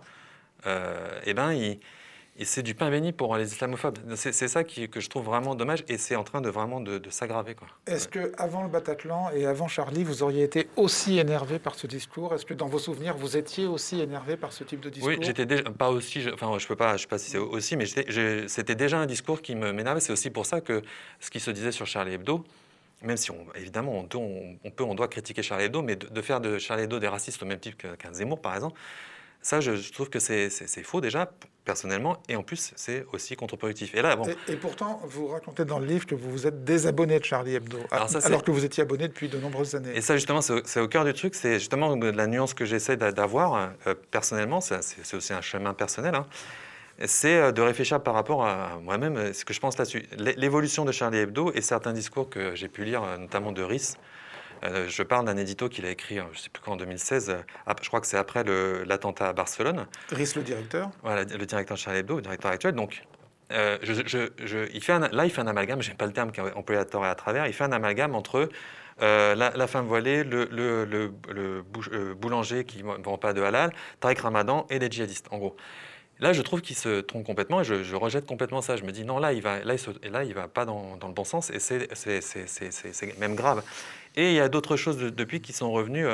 c'est du pain béni pour les islamophobes. C'est ça que je trouve vraiment dommage, et c'est en train de vraiment de s'aggraver, quoi. Est-ce qu'avant le Bataclan et avant Charlie, vous auriez été aussi énervé par ce discours? Est-ce que dans vos souvenirs, vous étiez aussi énervé par ce type de discours? Oui, j'étais déjà, pas aussi, je sais pas si c'est aussi, mais c'était déjà un discours qui m'énervait. C'est aussi pour ça que ce qui se disait sur Charlie Hebdo, même si évidemment on doit critiquer Charlie Hebdo, mais de faire de Charlie Hebdo des racistes au même type qu'un Zemmour, par exemple, ça, je trouve que c'est faux déjà, personnellement, et en plus, c'est aussi contre-productif. Et là, bon. Et pourtant, vous racontez dans le livre que vous vous êtes désabonné de Charlie Hebdo, alors que vous étiez abonné depuis de nombreuses années. Et ça, justement, c'est au cœur du truc, c'est justement la nuance que j'essaie d'avoir, personnellement, c'est aussi un chemin personnel, hein. C'est de réfléchir par rapport à moi-même, ce que je pense là-dessus. L'évolution de Charlie Hebdo et certains discours que j'ai pu lire, notamment de Riss. Je parle d'un édito qu'il a écrit, je ne sais plus quand, en 2016, je crois que c'est après l'attentat à Barcelone. Riss, le directeur. Voilà, le directeur de Charlie Hebdo, le directeur actuel. Donc, il fait un amalgame, je n'aime pas le terme qui est employé à tort et à travers, il fait un amalgame entre la femme voilée, le boulanger qui ne vend pas de halal, Tariq Ramadan et les djihadistes, en gros. Là, je trouve qu'il se trompe complètement et je rejette complètement ça. Je me dis non, là, il va pas dans le bon sens et c'est même grave. Et il y a d'autres choses depuis qui sont revenues.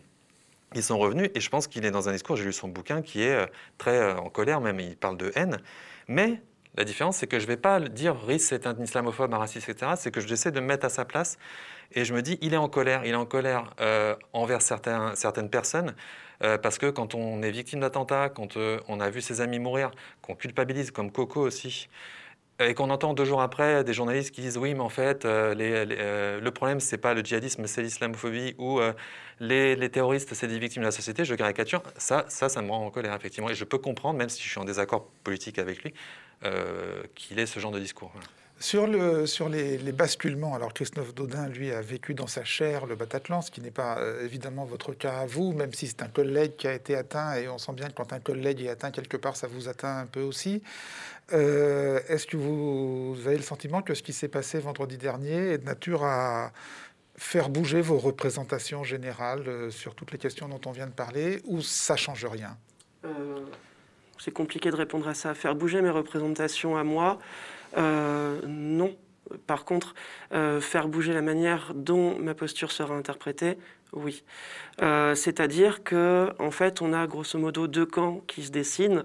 Et je pense qu'il est dans un discours, j'ai lu son bouquin, qui est très en colère, même il parle de haine. Mais la différence, c'est que je ne vais pas dire Riss c'est un islamophobe, un raciste, etc. C'est que j'essaie de me mettre à sa place et je me dis il est en colère envers certaines personnes. Parce que quand on est victime d'attentats, quand on a vu ses amis mourir, qu'on culpabilise, comme Coco aussi, et qu'on entend 2 jours après des journalistes qui disent oui, mais en fait, le problème, c'est pas le djihadisme, c'est l'islamophobie, ou les terroristes, c'est des victimes de la société, je caricature, ça me rend en colère, effectivement. Et je peux comprendre, même si je suis en désaccord politique avec lui, qu'il ait ce genre de discours. Voilà. Sur les basculements, alors Christophe Daudin, lui, a vécu dans sa chair le Bataclan, ce qui n'est pas évidemment votre cas à vous, même si c'est un collègue qui a été atteint, et on sent bien que quand un collègue est atteint quelque part, ça vous atteint un peu aussi. Est-ce que vous avez le sentiment que ce qui s'est passé vendredi dernier est de nature à faire bouger vos représentations générales sur toutes les questions dont on vient de parler, ou ça ne change rien? C'est compliqué de répondre à ça. Faire bouger mes représentations à moi, non. Par contre, faire bouger la manière dont ma posture sera interprétée, oui. C'est-à-dire que, en fait, on a grosso modo 2 camps qui se dessinent,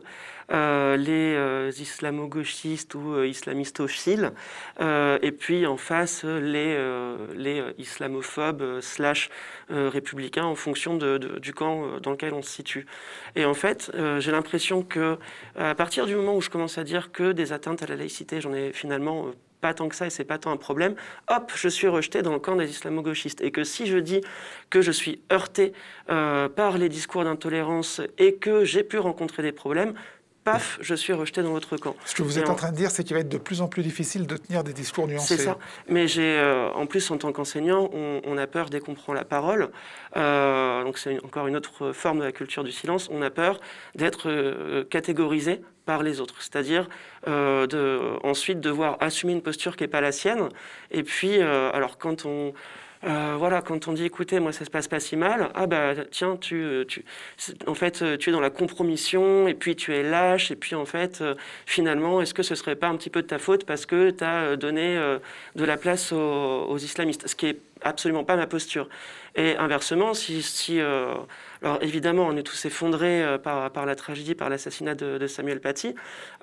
les islamo-gauchistes ou islamistophiles, et puis en face les islamophobes / républicains en fonction du camp dans lequel on se situe. Et en fait, j'ai l'impression que à partir du moment où je commence à dire que des atteintes à la laïcité, j'en ai finalement pas tant que ça et c'est pas tant un problème, hop, je suis rejeté dans le camp des islamo-gauchistes. Et que si je dis que je suis heurté par les discours d'intolérance et que j'ai pu rencontrer des problèmes, paf, je suis rejeté dans l'autre camp. Ce que vous êtes en train de dire, c'est qu'il va être de plus en plus difficile de tenir des discours nuancés. C'est ça. Mais en plus, en tant qu'enseignant, on a peur dès qu'on prend la parole. Donc c'est encore une autre forme de la culture du silence. On a peur d'être catégorisé par les autres. C'est-à-dire ensuite devoir assumer une posture qui n'est pas la sienne. Et puis, alors quand on dit écoutez, moi ça se passe pas si mal, ah bah tiens, en fait tu es dans la compromission et puis tu es lâche et puis en fait finalement est-ce que ce serait pas un petit peu de ta faute parce que tu as donné de la place aux islamistes, ce qui est absolument pas ma posture. Et inversement, alors évidemment, on est tous effondrés par la tragédie, par l'assassinat de Samuel Paty.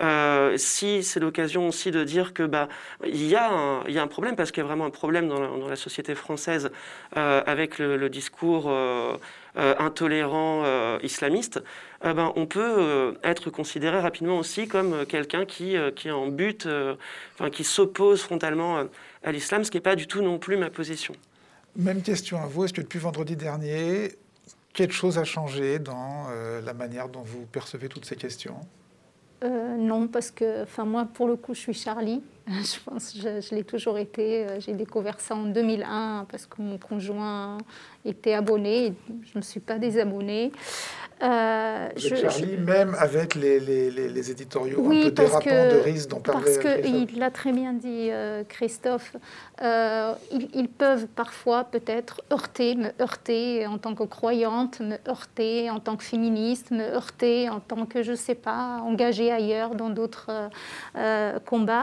Si c'est l'occasion aussi de dire que il y a un problème, parce qu'il y a vraiment un problème dans la société française avec le discours intolérant islamiste, on peut être considéré rapidement aussi comme quelqu'un qui est en but, qui s'oppose frontalement à l'islam, ce qui n'est pas du tout non plus ma position. Même question à vous. Est-ce que depuis vendredi dernier, quelque chose a changé dans la manière dont vous percevez toutes ces questions? Non, parce que moi, pour le coup, je suis Charlie. Je pense que je l'ai toujours été. J'ai découvert ça en 2001 parce que mon conjoint était abonné. Et je ne me suis pas désabonnée. Charlie, même avec les éditoriaux un peu dérapants de Ries dont parlait Christophe. Parce qu'il l'a très bien dit, Christophe, ils peuvent parfois peut-être me heurter en tant que croyante, me heurter en tant que féministe, me heurter en tant que, je ne sais pas, engagée ailleurs dans d'autres combats.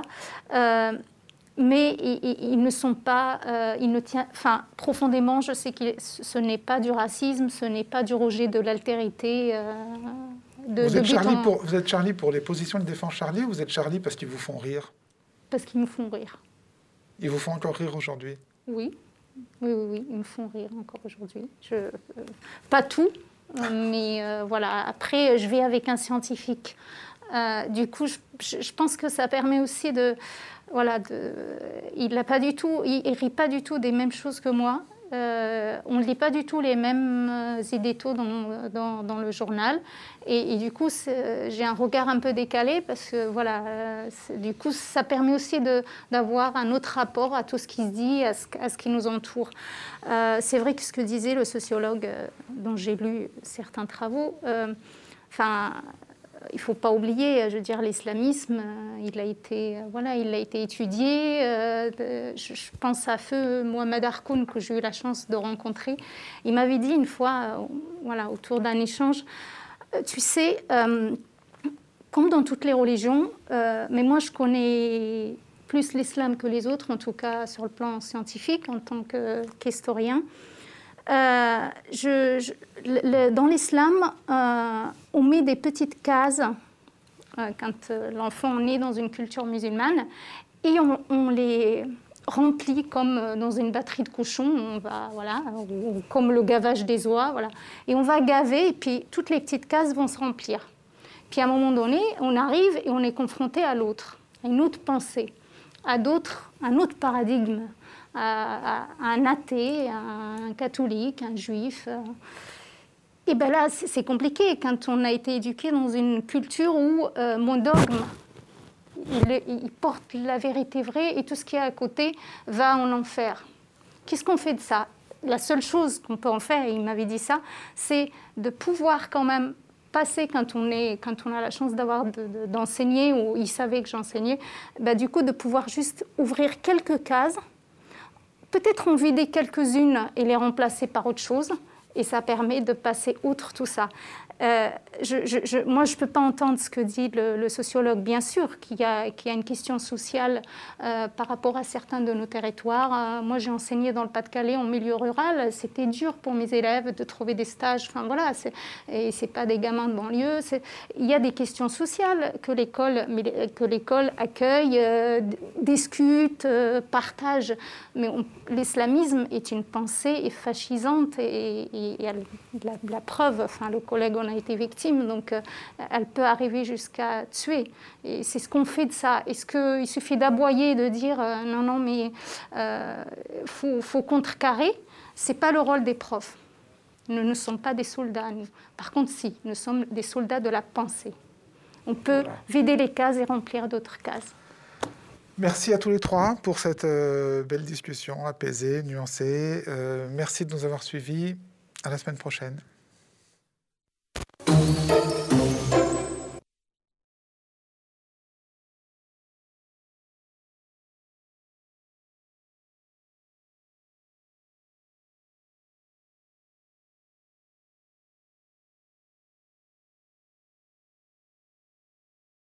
Mais ils ne sont pas, profondément, je sais que ce n'est pas du racisme, ce n'est pas du rejet de l'altérité. Vous êtes Charlie pour les positions de défense Charlie ou vous êtes Charlie parce qu'ils vous font rire? Parce qu'ils me font rire. Ils vous font encore rire aujourd'hui? Oui, ils me font rire encore aujourd'hui. Pas tout, mais voilà. Après, je vais avec un scientifique. Du coup, je pense que ça permet aussi de... Voilà, il rit pas du tout des mêmes choses que moi. On ne lit pas du tout les mêmes éditos dans le journal. Et du coup, j'ai un regard un peu décalé parce que, voilà, du coup, ça permet aussi d'avoir un autre rapport à tout ce qui se dit, à ce qui nous entoure. C'est vrai que ce que disait le sociologue dont j'ai lu certains travaux, il ne faut pas oublier, je veux dire, l'islamisme, il a été étudié. Je pense à feu Mohamed Harkoun, que j'ai eu la chance de rencontrer. Il m'avait dit une fois, autour d'un échange, tu sais, comme dans toutes les religions, mais moi je connais plus l'islam que les autres, en tout cas sur le plan scientifique, en tant qu'historien. Dans l'islam, on met des petites cases quand l'enfant naît dans une culture musulmane et on les remplit comme dans une batterie de cochons, ou comme le gavage des oies, voilà. Et on va gaver et puis toutes les petites cases vont se remplir. Puis à un moment donné, on arrive et on est confronté à l'autre, à une autre pensée, à un autre paradigme. À un athée, à un catholique, un juif. Et bien là, c'est compliqué quand on a été éduqué dans une culture où mon dogme, il porte la vérité vraie et tout ce qui est à côté va en enfer. Qu'est-ce qu'on fait de ça? La seule chose qu'on peut en faire, et il m'avait dit ça, c'est de pouvoir quand même passer, quand on a la chance d'enseigner, ou il savait que j'enseignais, du coup de pouvoir juste ouvrir quelques cases, peut-être en vider quelques-unes et les remplacer par autre chose, et ça permet de passer outre tout ça. Moi, je ne peux pas entendre ce que dit le sociologue. Bien sûr qu'il y a une question sociale par rapport à certains de nos territoires. Moi, j'ai enseigné dans le Pas-de-Calais en milieu rural. C'était dur pour mes élèves de trouver des stages. Enfin, voilà, et ce n'est pas des gamins de banlieue. Il y a des questions sociales que l'école accueille, discute, partage. Mais l'islamisme est une pensée fascisante et la preuve, enfin, le collègue a été victime, donc elle peut arriver jusqu'à tuer. Et c'est ce qu'on fait de ça. Est-ce qu'il suffit d'aboyer, de dire non, mais faut contrecarrer? C'est pas le rôle des profs. Nous ne sommes pas des soldats, nous. Par contre, si, nous sommes des soldats de la pensée. On peut vider les cases et remplir d'autres cases. Merci à tous les trois pour cette belle discussion apaisée, nuancée. Merci de nous avoir suivis. À la semaine prochaine.